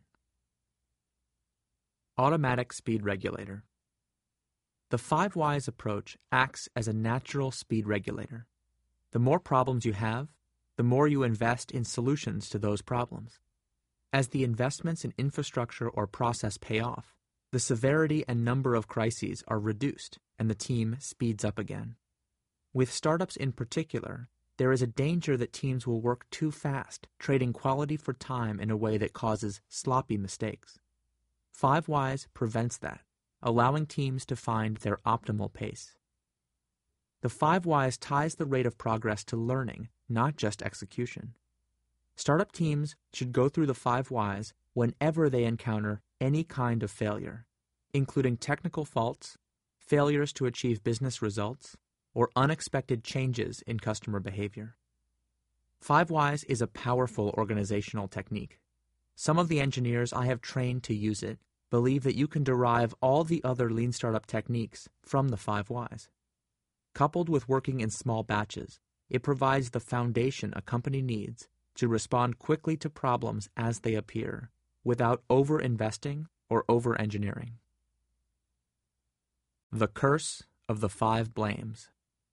Automatic speed regulator. The five whys approach acts as a natural speed regulator. The more problems you have, the more you invest in solutions to those problems. As the investments in infrastructure or process pay off, the severity and number of crises are reduced and the team speeds up again. With startups in particular, there is a danger that teams will work too fast, trading quality for time in a way that causes sloppy mistakes. Five whys prevents that, allowing teams to find their optimal pace. The five whys ties the rate of progress to learning, not just execution. Startup teams should go through the five whys whenever they encounter any kind of failure, including technical faults, failures to achieve business results, or unexpected changes in customer behavior. Five whys is a powerful organizational technique. Some of the engineers I have trained to use it believe that you can derive all the other lean startup techniques from the five whys. Coupled with working in small batches, it provides the foundation a company needs to respond quickly to problems as they appear, without over-investing or over-engineering. The curse of the five blames.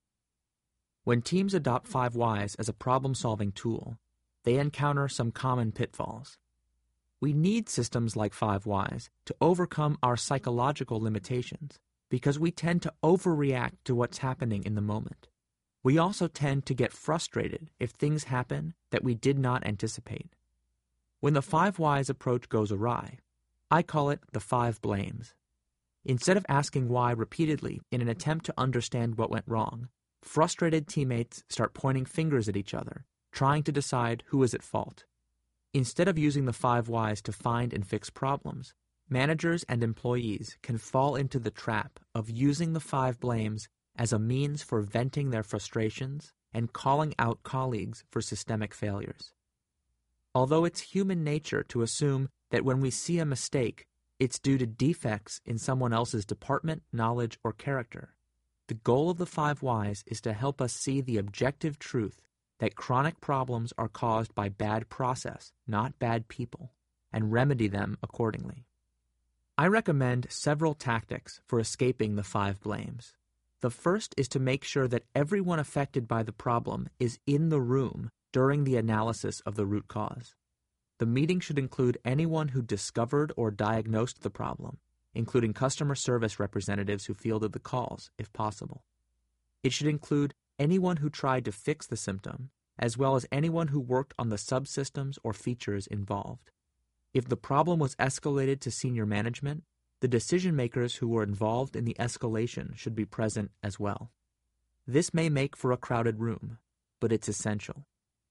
When teams adopt five whys as a problem-solving tool, they encounter some common pitfalls. We need systems like five whys to overcome our psychological limitations because we tend to overreact to what's happening in the moment. We also tend to get frustrated if things happen that we did not anticipate. When the five whys approach goes awry, I call it the five blames. Instead of asking why repeatedly in an attempt to understand what went wrong, frustrated teammates start pointing fingers at each other, trying to decide who is at fault. Instead of using the five whys to find and fix problems, managers and employees can fall into the trap of using the five blames as a means for venting their frustrations and calling out colleagues for systemic failures. Although it's human nature to assume that when we see a mistake, it's due to defects in someone else's department, knowledge, or character, the goal of the five whys is to help us see the objective truth that chronic problems are caused by bad process, not bad people, and remedy them accordingly. I recommend several tactics for escaping the five blames. The first is to make sure that everyone affected by the problem is in the room during the analysis of the root cause. The meeting should include anyone who discovered or diagnosed the problem, including customer service representatives who fielded the calls, if possible. It should include anyone who tried to fix the symptom, as well as anyone who worked on the subsystems or features involved. If the problem was escalated to senior management, the decision makers who were involved in the escalation should be present as well. This may make for a crowded room, but it's essential.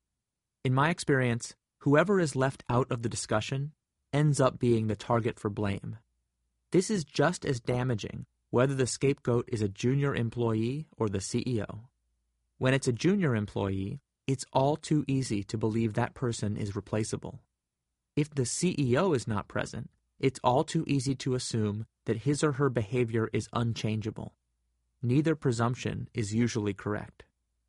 In my experience, whoever is left out of the discussion ends up being the target for blame. This is just as damaging whether the scapegoat is a junior employee or the C E O. When it's a junior employee, it's all too easy to believe that person is replaceable. If the C E O is not present, it's all too easy to assume that his or her behavior is unchangeable. Neither presumption is usually correct.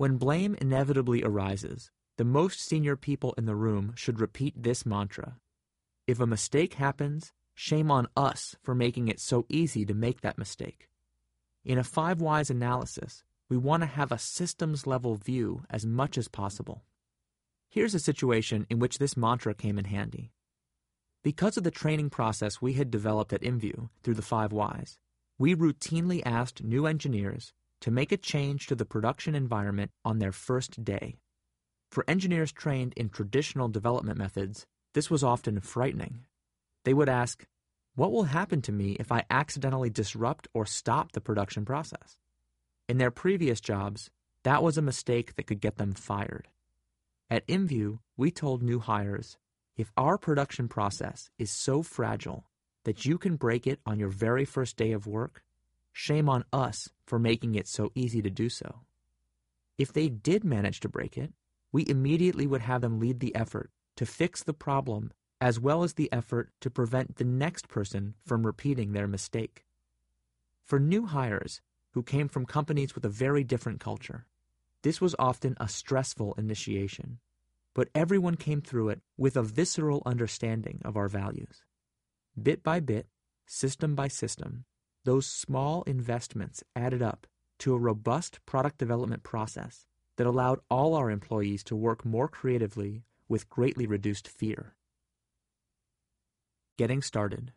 When blame inevitably arises, the most senior people in the room should repeat this mantra. If a mistake happens, shame on us for making it so easy to make that mistake. In a five whys analysis, we want to have a systems-level view as much as possible. Here's a situation in which this mantra came in handy. Because of the training process we had developed at InView through the five whys, we routinely asked new engineers to make a change to the production environment on their first day. For engineers trained in traditional development methods, this was often frightening. They would ask, "What will happen to me if I accidentally disrupt or stop the production process?" In their previous jobs, that was a mistake that could get them fired. At InView, we told new hires, if our production process is so fragile that you can break it on your very first day of work, shame on us for making it so easy to do so. If they did manage to break it, we immediately would have them lead the effort to fix the problem as well as the effort to prevent the next person from repeating their mistake. For new hires who came from companies with a very different culture, this was often a stressful initiation, but everyone came through it with a visceral understanding of our values. Bit by bit, system by system, those small investments added up to a robust product development process that allowed all our employees to work more creatively with greatly reduced fear. Getting started.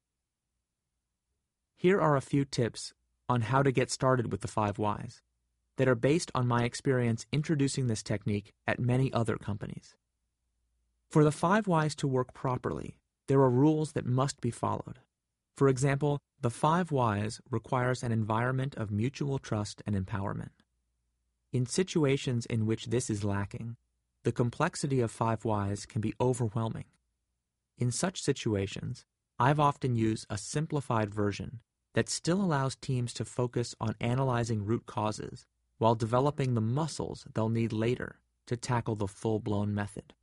Here are a few tips on how to get started with the five whys that are based on my experience introducing this technique at many other companies. For the five whys to work properly, there are rules that must be followed. For example, the five whys requires an environment of mutual trust and empowerment. In situations in which this is lacking, the complexity of five whys can be overwhelming. In such situations, I've often used a simplified version that still allows teams to focus on analyzing root causes while developing the muscles they'll need later to tackle the full-blown method.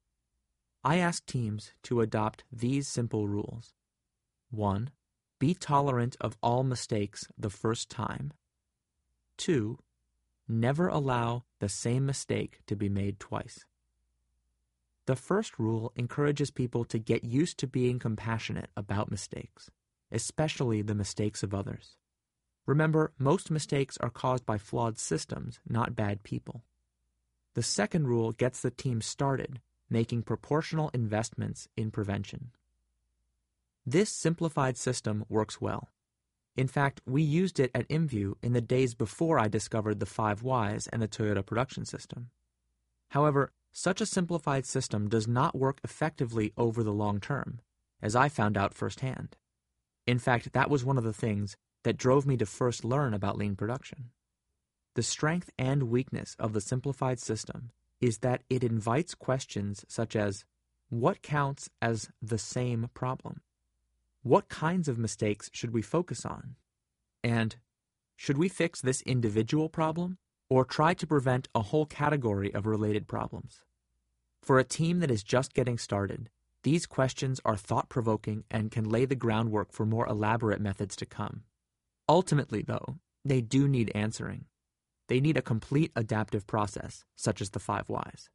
I ask teams to adopt these simple rules. One, be tolerant of all mistakes the first time. Two, never allow the same mistake to be made twice. The first rule encourages people to get used to being compassionate about mistakes, especially the mistakes of others. Remember, most mistakes are caused by flawed systems, not bad people. The second rule gets the team started, making proportional investments in prevention. This simplified system works well. In fact, we used it at InView in the days before I discovered the five whys and the Toyota production system. However, such a simplified system does not work effectively over the long term, as I found out firsthand. In fact, that was one of the things that drove me to first learn about lean production. The strength and weakness of the simplified system is that it invites questions such as, what counts as the same problem? What kinds of mistakes should we focus on? And, should we fix this individual problem or try to prevent a whole category of related problems? For a team that is just getting started, these questions are thought-provoking and can lay the groundwork for more elaborate methods to come. Ultimately, though, they do need answering. They need a complete adaptive process, such as the five whys.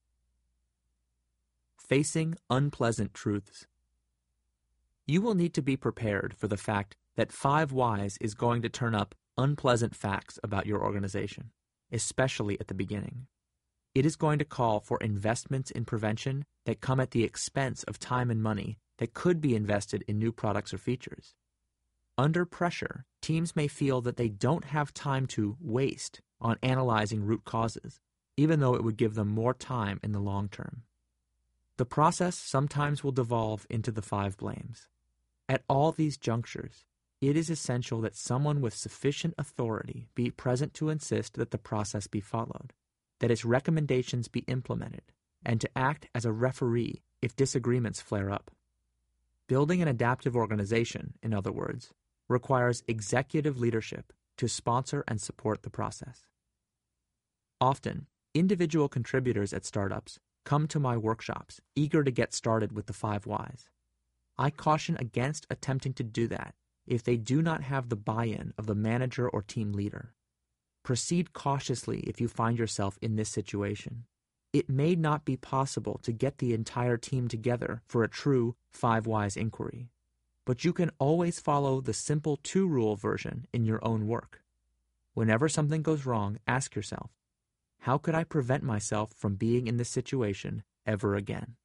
Facing unpleasant truths. You will need to be prepared for the fact that five whys is going to turn up unpleasant facts about your organization, especially at the beginning. It is going to call for investments in prevention that come at the expense of time and money that could be invested in new products or features. Under pressure, teams may feel that they don't have time to waste on analyzing root causes, even though it would give them more time in the long term. The process sometimes will devolve into the five blames. At all these junctures, it is essential that someone with sufficient authority be present to insist that the process be followed, that its recommendations be implemented, and to act as a referee if disagreements flare up. Building an adaptive organization, in other words, requires executive leadership to sponsor and support the process. Often, individual contributors at startups come to my workshops eager to get started with the five whys. I caution against attempting to do that if they do not have the buy-in of the manager or team leader. proceed cautiously if you find yourself in this situation. It may not be possible to get the entire team together for a true five whys inquiry, but you can always follow the simple two-rule version in your own work. Whenever something goes wrong, ask yourself, how could I prevent myself from being in this situation ever again?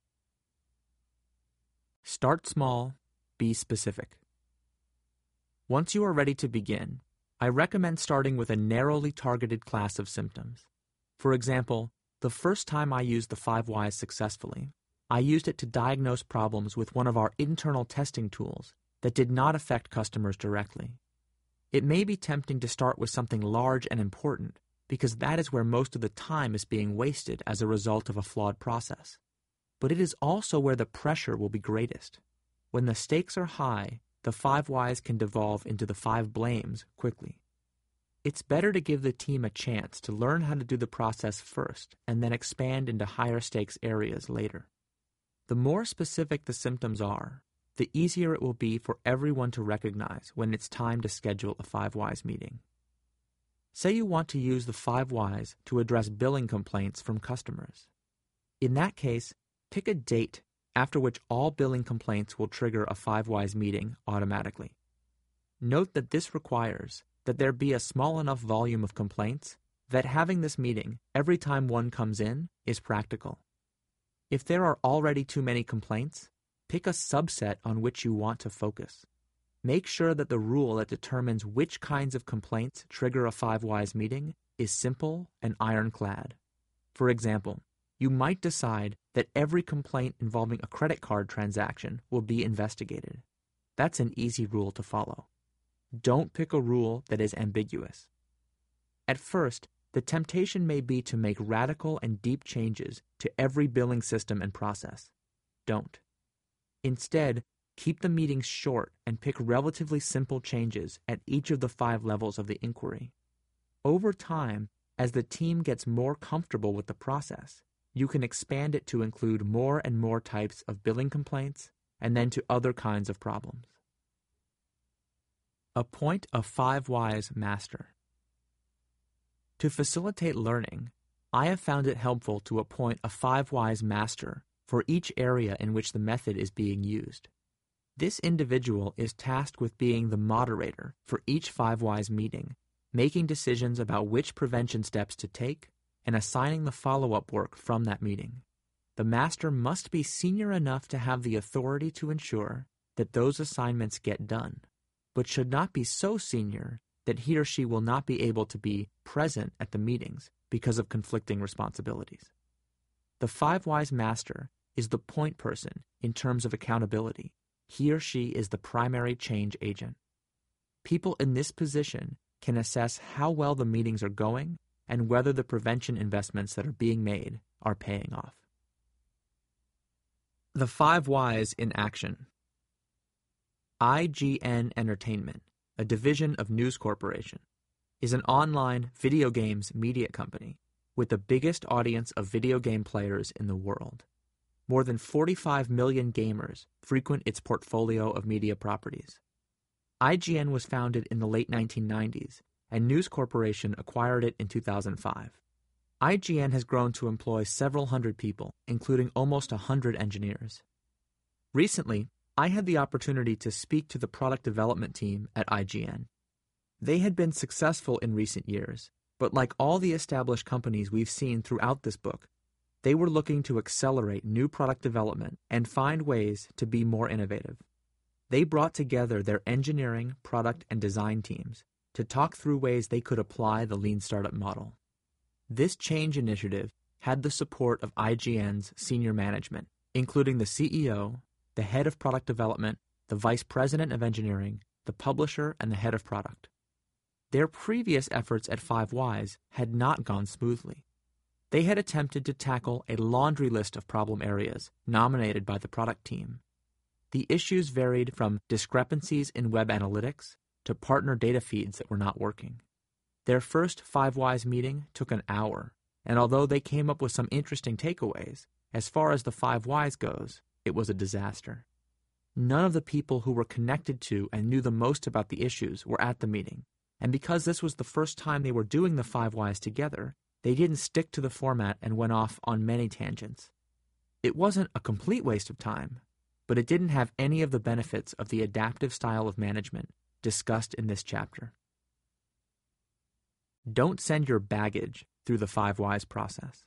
Start small, be specific. Once you are ready to begin, I recommend starting with a narrowly targeted class of symptoms. For example, the first time I used the five whys successfully, I used it to diagnose problems with one of our internal testing tools that did not affect customers directly. It may be tempting to start with something large and important because that is where most of the time is being wasted as a result of a flawed process. But it is also where the pressure will be greatest. When the stakes are high, the five whys can devolve into the five blames quickly. It's better to give the team a chance to learn how to do the process first and then expand into higher stakes areas later. The more specific the symptoms are, the easier it will be for everyone to recognize when it's time to schedule a five whys meeting. Say you want to use the five whys to address billing complaints from customers. In that case, pick a date after which all billing complaints will trigger a five whys meeting automatically. Note that this requires that there be a small enough volume of complaints that having this meeting every time one comes in is practical. If there are already too many complaints, pick a subset on which you want to focus. Make sure that the rule that determines which kinds of complaints trigger a five whys meeting is simple and ironclad. For example, you might decide that every complaint involving a credit card transaction will be investigated. That's an easy rule to follow. Don't pick a rule that is ambiguous. At first, the temptation may be to make radical and deep changes to every billing system and process. Don't. Instead, keep the meetings short and pick relatively simple changes at each of the five levels of the inquiry. Over time, as the team gets more comfortable with the process, you can expand it to include more and more types of billing complaints and then to other kinds of problems. Appoint a five whys master. To facilitate learning, I have found it helpful to appoint a five whys master for each area in which the method is being used. This individual is tasked with being the moderator for each five whys meeting, making decisions about which prevention steps to take, and assigning the follow-up work from that meeting. The master must be senior enough to have the authority to ensure that those assignments get done, but should not be so senior that he or she will not be able to be present at the meetings because of conflicting responsibilities. The five whys master is the point person in terms of accountability. He or she is the primary change agent. People in this position can assess how well the meetings are going and whether the prevention investments that are being made are paying off. The five whys in action. I G N Entertainment, a division of News Corporation, is an online video games media company with the biggest audience of video game players in the world. More than forty-five million gamers frequent its portfolio of media properties. I G N was founded in the late nineteen nineties, and News Corporation acquired it in two thousand five. I G N has grown to employ several hundred people, including almost a hundred engineers. Recently, I had the opportunity to speak to the product development team at I G N. They had been successful in recent years, but like all the established companies we've seen throughout this book, they were looking to accelerate new product development and find ways to be more innovative. They brought together their engineering, product, and design teams to talk through ways they could apply the lean startup model. This change initiative had the support of I G N's senior management, including the C E O, the head of product development, the vice president of engineering, the publisher, and the head of product. Their previous efforts at five whys had not gone smoothly. They had attempted to tackle a laundry list of problem areas nominated by the product team. The issues varied from discrepancies in web analytics to partner data feeds that were not working. Their first five whys meeting took an hour, and although they came up with some interesting takeaways, as far as the five whys goes, it was a disaster. None of the people who were connected to and knew the most about the issues were at the meeting, And because this was the first time they were doing the five whys together, they didn't stick to the format and went off on many tangents. It wasn't a complete waste of time, but it didn't have any of the benefits of the adaptive style of management discussed in this chapter. Don't send your baggage through the five whys process.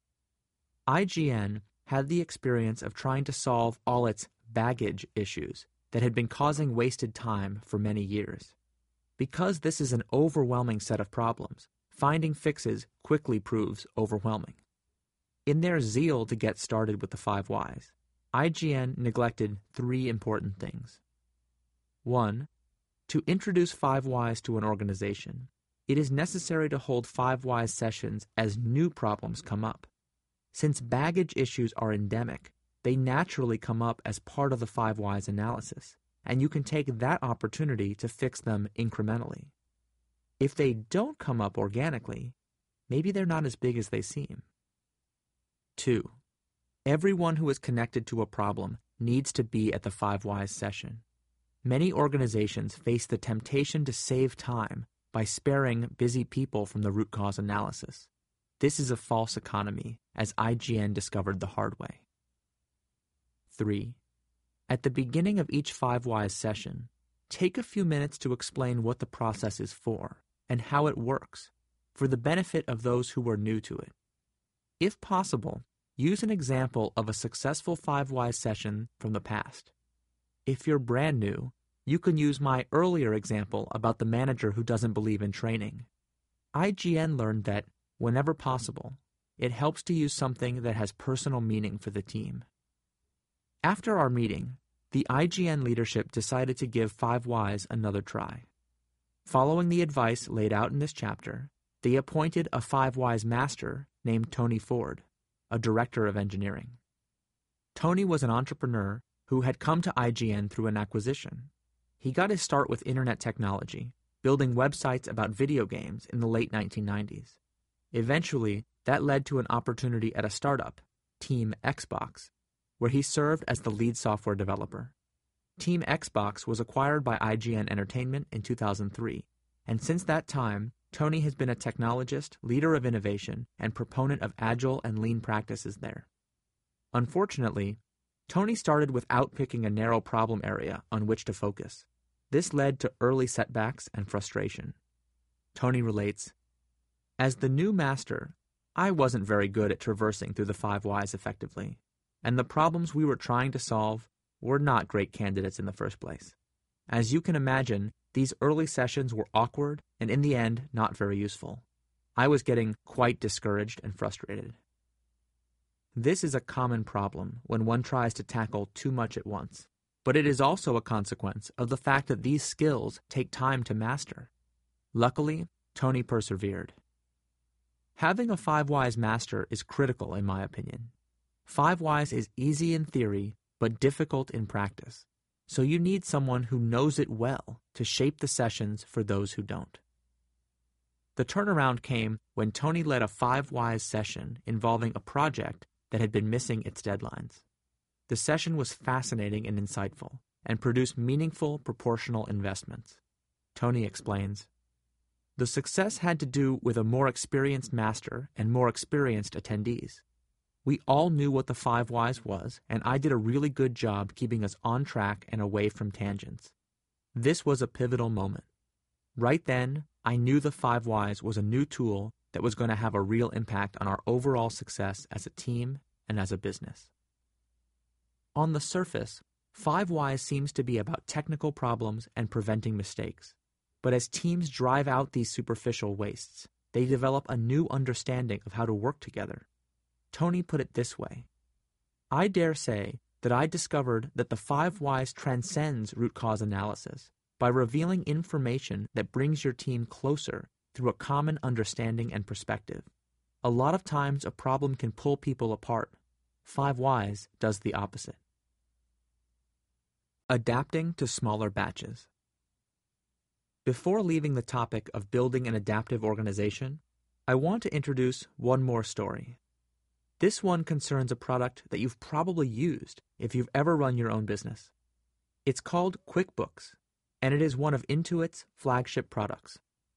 I G N had the experience of trying to solve all its baggage issues that had been causing wasted time for many years. Because this is an overwhelming set of problems, finding fixes quickly proves overwhelming. In their zeal to get started with the five whys, I G N neglected three important things. One, to introduce five whys to an organization, it is necessary to hold five whys sessions as new problems come up. Since baggage issues are endemic, they naturally come up as part of the five whys analysis, and you can take that opportunity to fix them incrementally. If they don't come up organically, maybe they're not as big as they seem. Two, everyone who is connected to a problem needs to be at the five whys session. Many organizations face the temptation to save time by sparing busy people from the root cause analysis. This is a false economy, as I G N discovered the hard way. Three, at the beginning of each five whys session, take a few minutes to explain what the process is for and how it works, for the benefit of those who are new to it. If possible, use an example of a successful five whys session from the past. If you're brand new, you can use my earlier example about the manager who doesn't believe in training. I G N learned that, whenever possible, it helps to use something that has personal meaning for the team. After our meeting, the I G N leadership decided to give five whys another try. Following the advice laid out in this chapter, they appointed a five whys master named Tony Ford, a director of engineering. Tony was an entrepreneur who had come to I G N through an acquisition. He got his start with internet technology, building websites about video games in the late nineteen nineties. Eventually, that led to an opportunity at a startup, Team Xbox, where he served as the lead software developer. Team Xbox was acquired by I G N Entertainment in two thousand three, and since that time, Tony has been a technologist, leader of innovation, and proponent of agile and lean practices there. Unfortunately, Tony started without picking a narrow problem area on which to focus. This led to early setbacks and frustration. Tony relates, "As the new master, I wasn't very good at traversing through the five whys effectively, and the problems we were trying to solve were not great candidates in the first place. As you can imagine, these early sessions were awkward and in the end not very useful. I was getting quite discouraged and frustrated." This is a common problem when one tries to tackle too much at once, but it is also a consequence of the fact that these skills take time to master. Luckily, Tony persevered. Having a five whys master is critical in my opinion. Five whys is easy in theory, but difficult in practice, so you need someone who knows it well to shape the sessions for those who don't. The turnaround came when Tony led a five whys session involving a project that had been missing its deadlines. The session was fascinating and insightful, and produced meaningful proportional investments. Tony explains, "The success had to do with a more experienced master and more experienced attendees. We all knew what the five whys was, and I did a really good job keeping us on track and away from tangents. This was a pivotal moment. Right then, I knew the five whys was a new tool that was going to have a real impact on our overall success as a team and as a business." On the surface, five whys seems to be about technical problems and preventing mistakes. But as teams drive out these superficial wastes, they develop a new understanding of how to work together. Tony put it this way, "I dare say that I discovered that the five whys transcends root cause analysis by revealing information that brings your team closer through a common understanding and perspective. A lot of times a problem can pull people apart. Five whys does the opposite." Adapting to smaller batches. Before leaving the topic of building an adaptive organization, I want to introduce one more story. This one concerns a product that you've probably used if you've ever run your own business. It's called QuickBooks, and it is one of Intuit's flagship products.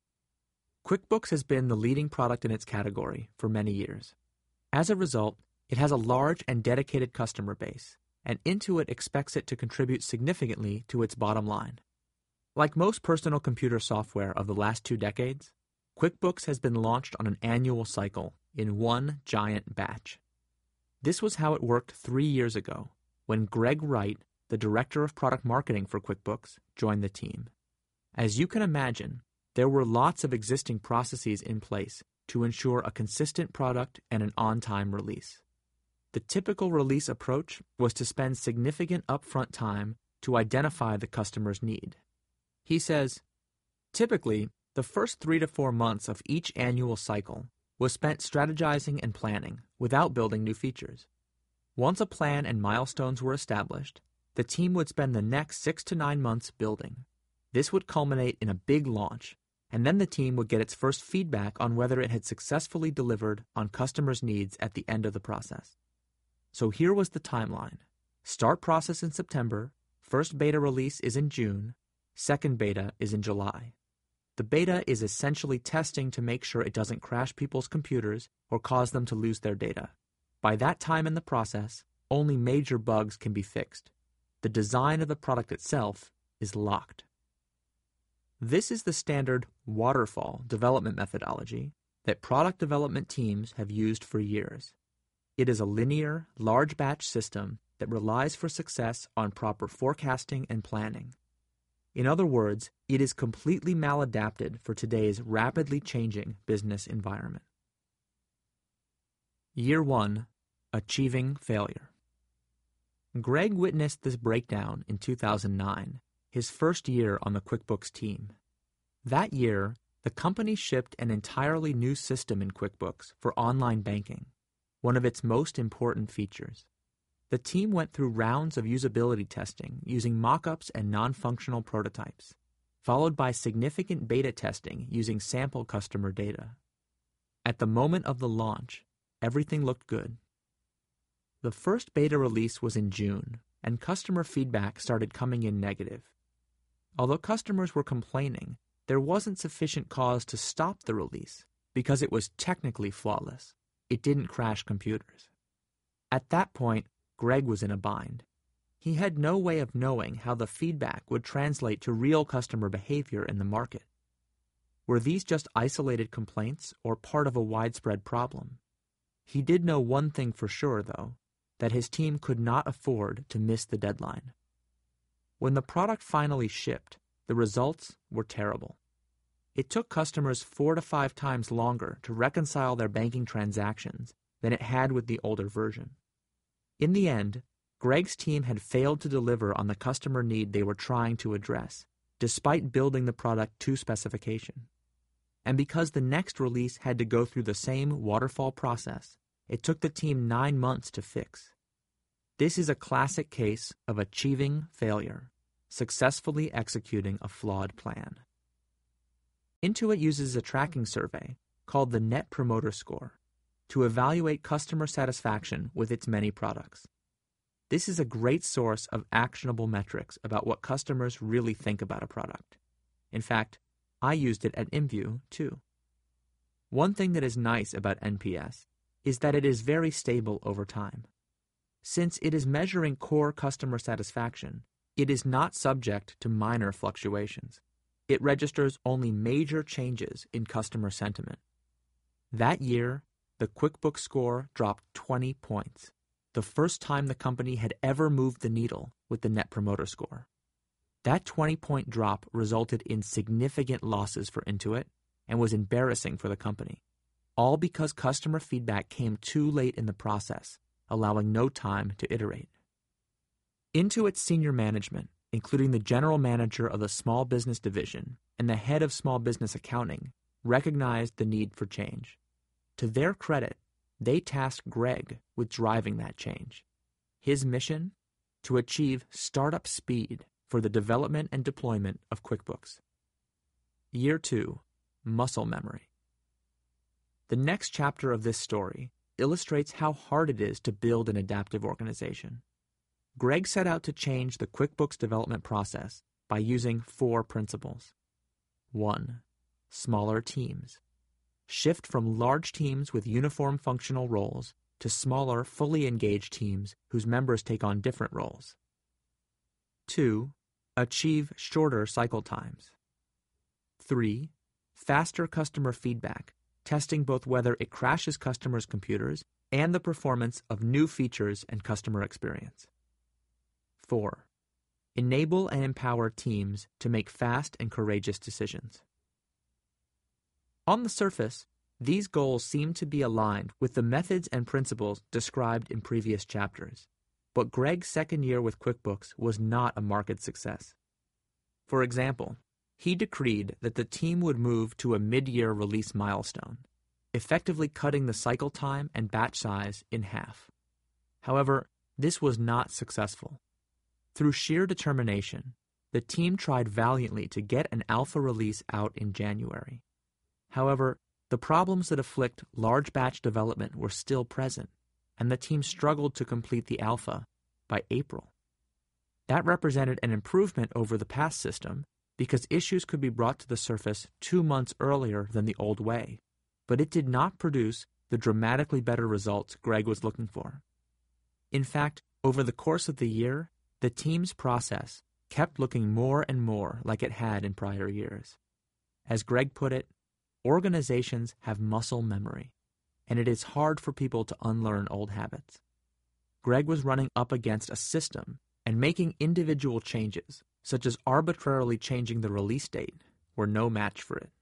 QuickBooks has been the leading product in its category for many years. As a result, it has a large and dedicated customer base, and Intuit expects it to contribute significantly to its bottom line. Like most personal computer software of the last two decades, QuickBooks has been launched on an annual cycle in one giant batch. This was how it worked three years ago, when Greg Wright, the director of product marketing for QuickBooks, joined the team. As you can imagine, there were lots of existing processes in place to ensure a consistent product and an on-time release. The typical release approach was to spend significant upfront time to identify the customer's need. He says, typically, the first three to four months of each annual cycle was spent strategizing and planning without building new features. Once a plan and milestones were established, the team would spend the next six to nine months building. This would culminate in a big launch, and then the team would get its first feedback on whether it had successfully delivered on customers' needs at the end of the process. So here was the timeline. Start process in September, first beta release is in June, second beta is in July. The beta is essentially testing to make sure it doesn't crash people's computers or cause them to lose their data. By that time in the process, only major bugs can be fixed. The design of the product itself is locked. This is the standard waterfall development methodology that product development teams have used for years. It is a linear, large batch system that relies for success on proper forecasting and planning. In other words, it is completely maladapted for today's rapidly changing business environment. Year one, achieving failure. Greg witnessed this breakdown in two thousand nine, his first year on the QuickBooks team. That year, the company shipped an entirely new system in QuickBooks for online banking, one of its most important features. The team went through rounds of usability testing using mock-ups and non-functional prototypes, followed by significant beta testing using sample customer data. At the moment of the launch, everything looked good. The first beta release was in June, and customer feedback started coming in negative. Although customers were complaining, there wasn't sufficient cause to stop the release because it was technically flawless. It didn't crash computers. At that point, Greg was in a bind. He had no way of knowing how the feedback would translate to real customer behavior in the market. Were these just isolated complaints or part of a widespread problem? He did know one thing for sure, though, that his team could not afford to miss the deadline. When the product finally shipped, the results were terrible. It took customers four to five times longer to reconcile their banking transactions than it had with the older version. In the end, Greg's team had failed to deliver on the customer need they were trying to address, despite building the product to specification. And because the next release had to go through the same waterfall process, it took the team nine months to fix. This is a classic case of achieving failure, successfully executing a flawed plan. Intuit uses a tracking survey called the Net Promoter Score to evaluate customer satisfaction with its many products. This is a great source of actionable metrics about what customers really think about a product. In fact, I used it at InView too. One thing that is nice about N P S is that it is very stable over time. Since it is measuring core customer satisfaction, it is not subject to minor fluctuations. It registers only major changes in customer sentiment. That year, the QuickBooks score dropped twenty points, the first time the company had ever moved the needle with the Net Promoter Score. That twenty-point drop resulted in significant losses for Intuit and was embarrassing for the company, all because customer feedback came too late in the process, allowing no time to iterate. Intuit's senior management, including the general manager of the small business division and the head of small business accounting, recognized the need for change. To their credit, they tasked Greg with driving that change. His mission? To achieve startup speed for the development and deployment of QuickBooks. Year two, muscle memory. The next chapter of this story illustrates how hard it is to build an adaptive organization. Greg set out to change the QuickBooks development process by using four principles. One, smaller teams. Shift from large teams with uniform functional roles to smaller, fully engaged teams whose members take on different roles. two. Achieve shorter cycle times. three. Faster customer feedback, testing both whether it crashes customers' computers and the performance of new features and customer experience. four. Enable and empower teams to make fast and courageous decisions. On the surface, these goals seem to be aligned with the methods and principles described in previous chapters, but Greg's second year with QuickBooks was not a market success. For example, he decreed that the team would move to a mid-year release milestone, effectively cutting the cycle time and batch size in half. However, this was not successful. Through sheer determination, the team tried valiantly to get an alpha release out in January. However, the problems that afflict large batch development were still present, and the team struggled to complete the alpha by April. That represented an improvement over the past system because issues could be brought to the surface two months earlier than the old way, but it did not produce the dramatically better results Greg was looking for. In fact, over the course of the year, the team's process kept looking more and more like it had in prior years. As Greg put it, organizations have muscle memory, and it is hard for people to unlearn old habits. Greg was running up against a system, and making individual changes, such as arbitrarily changing the release date, were no match for it.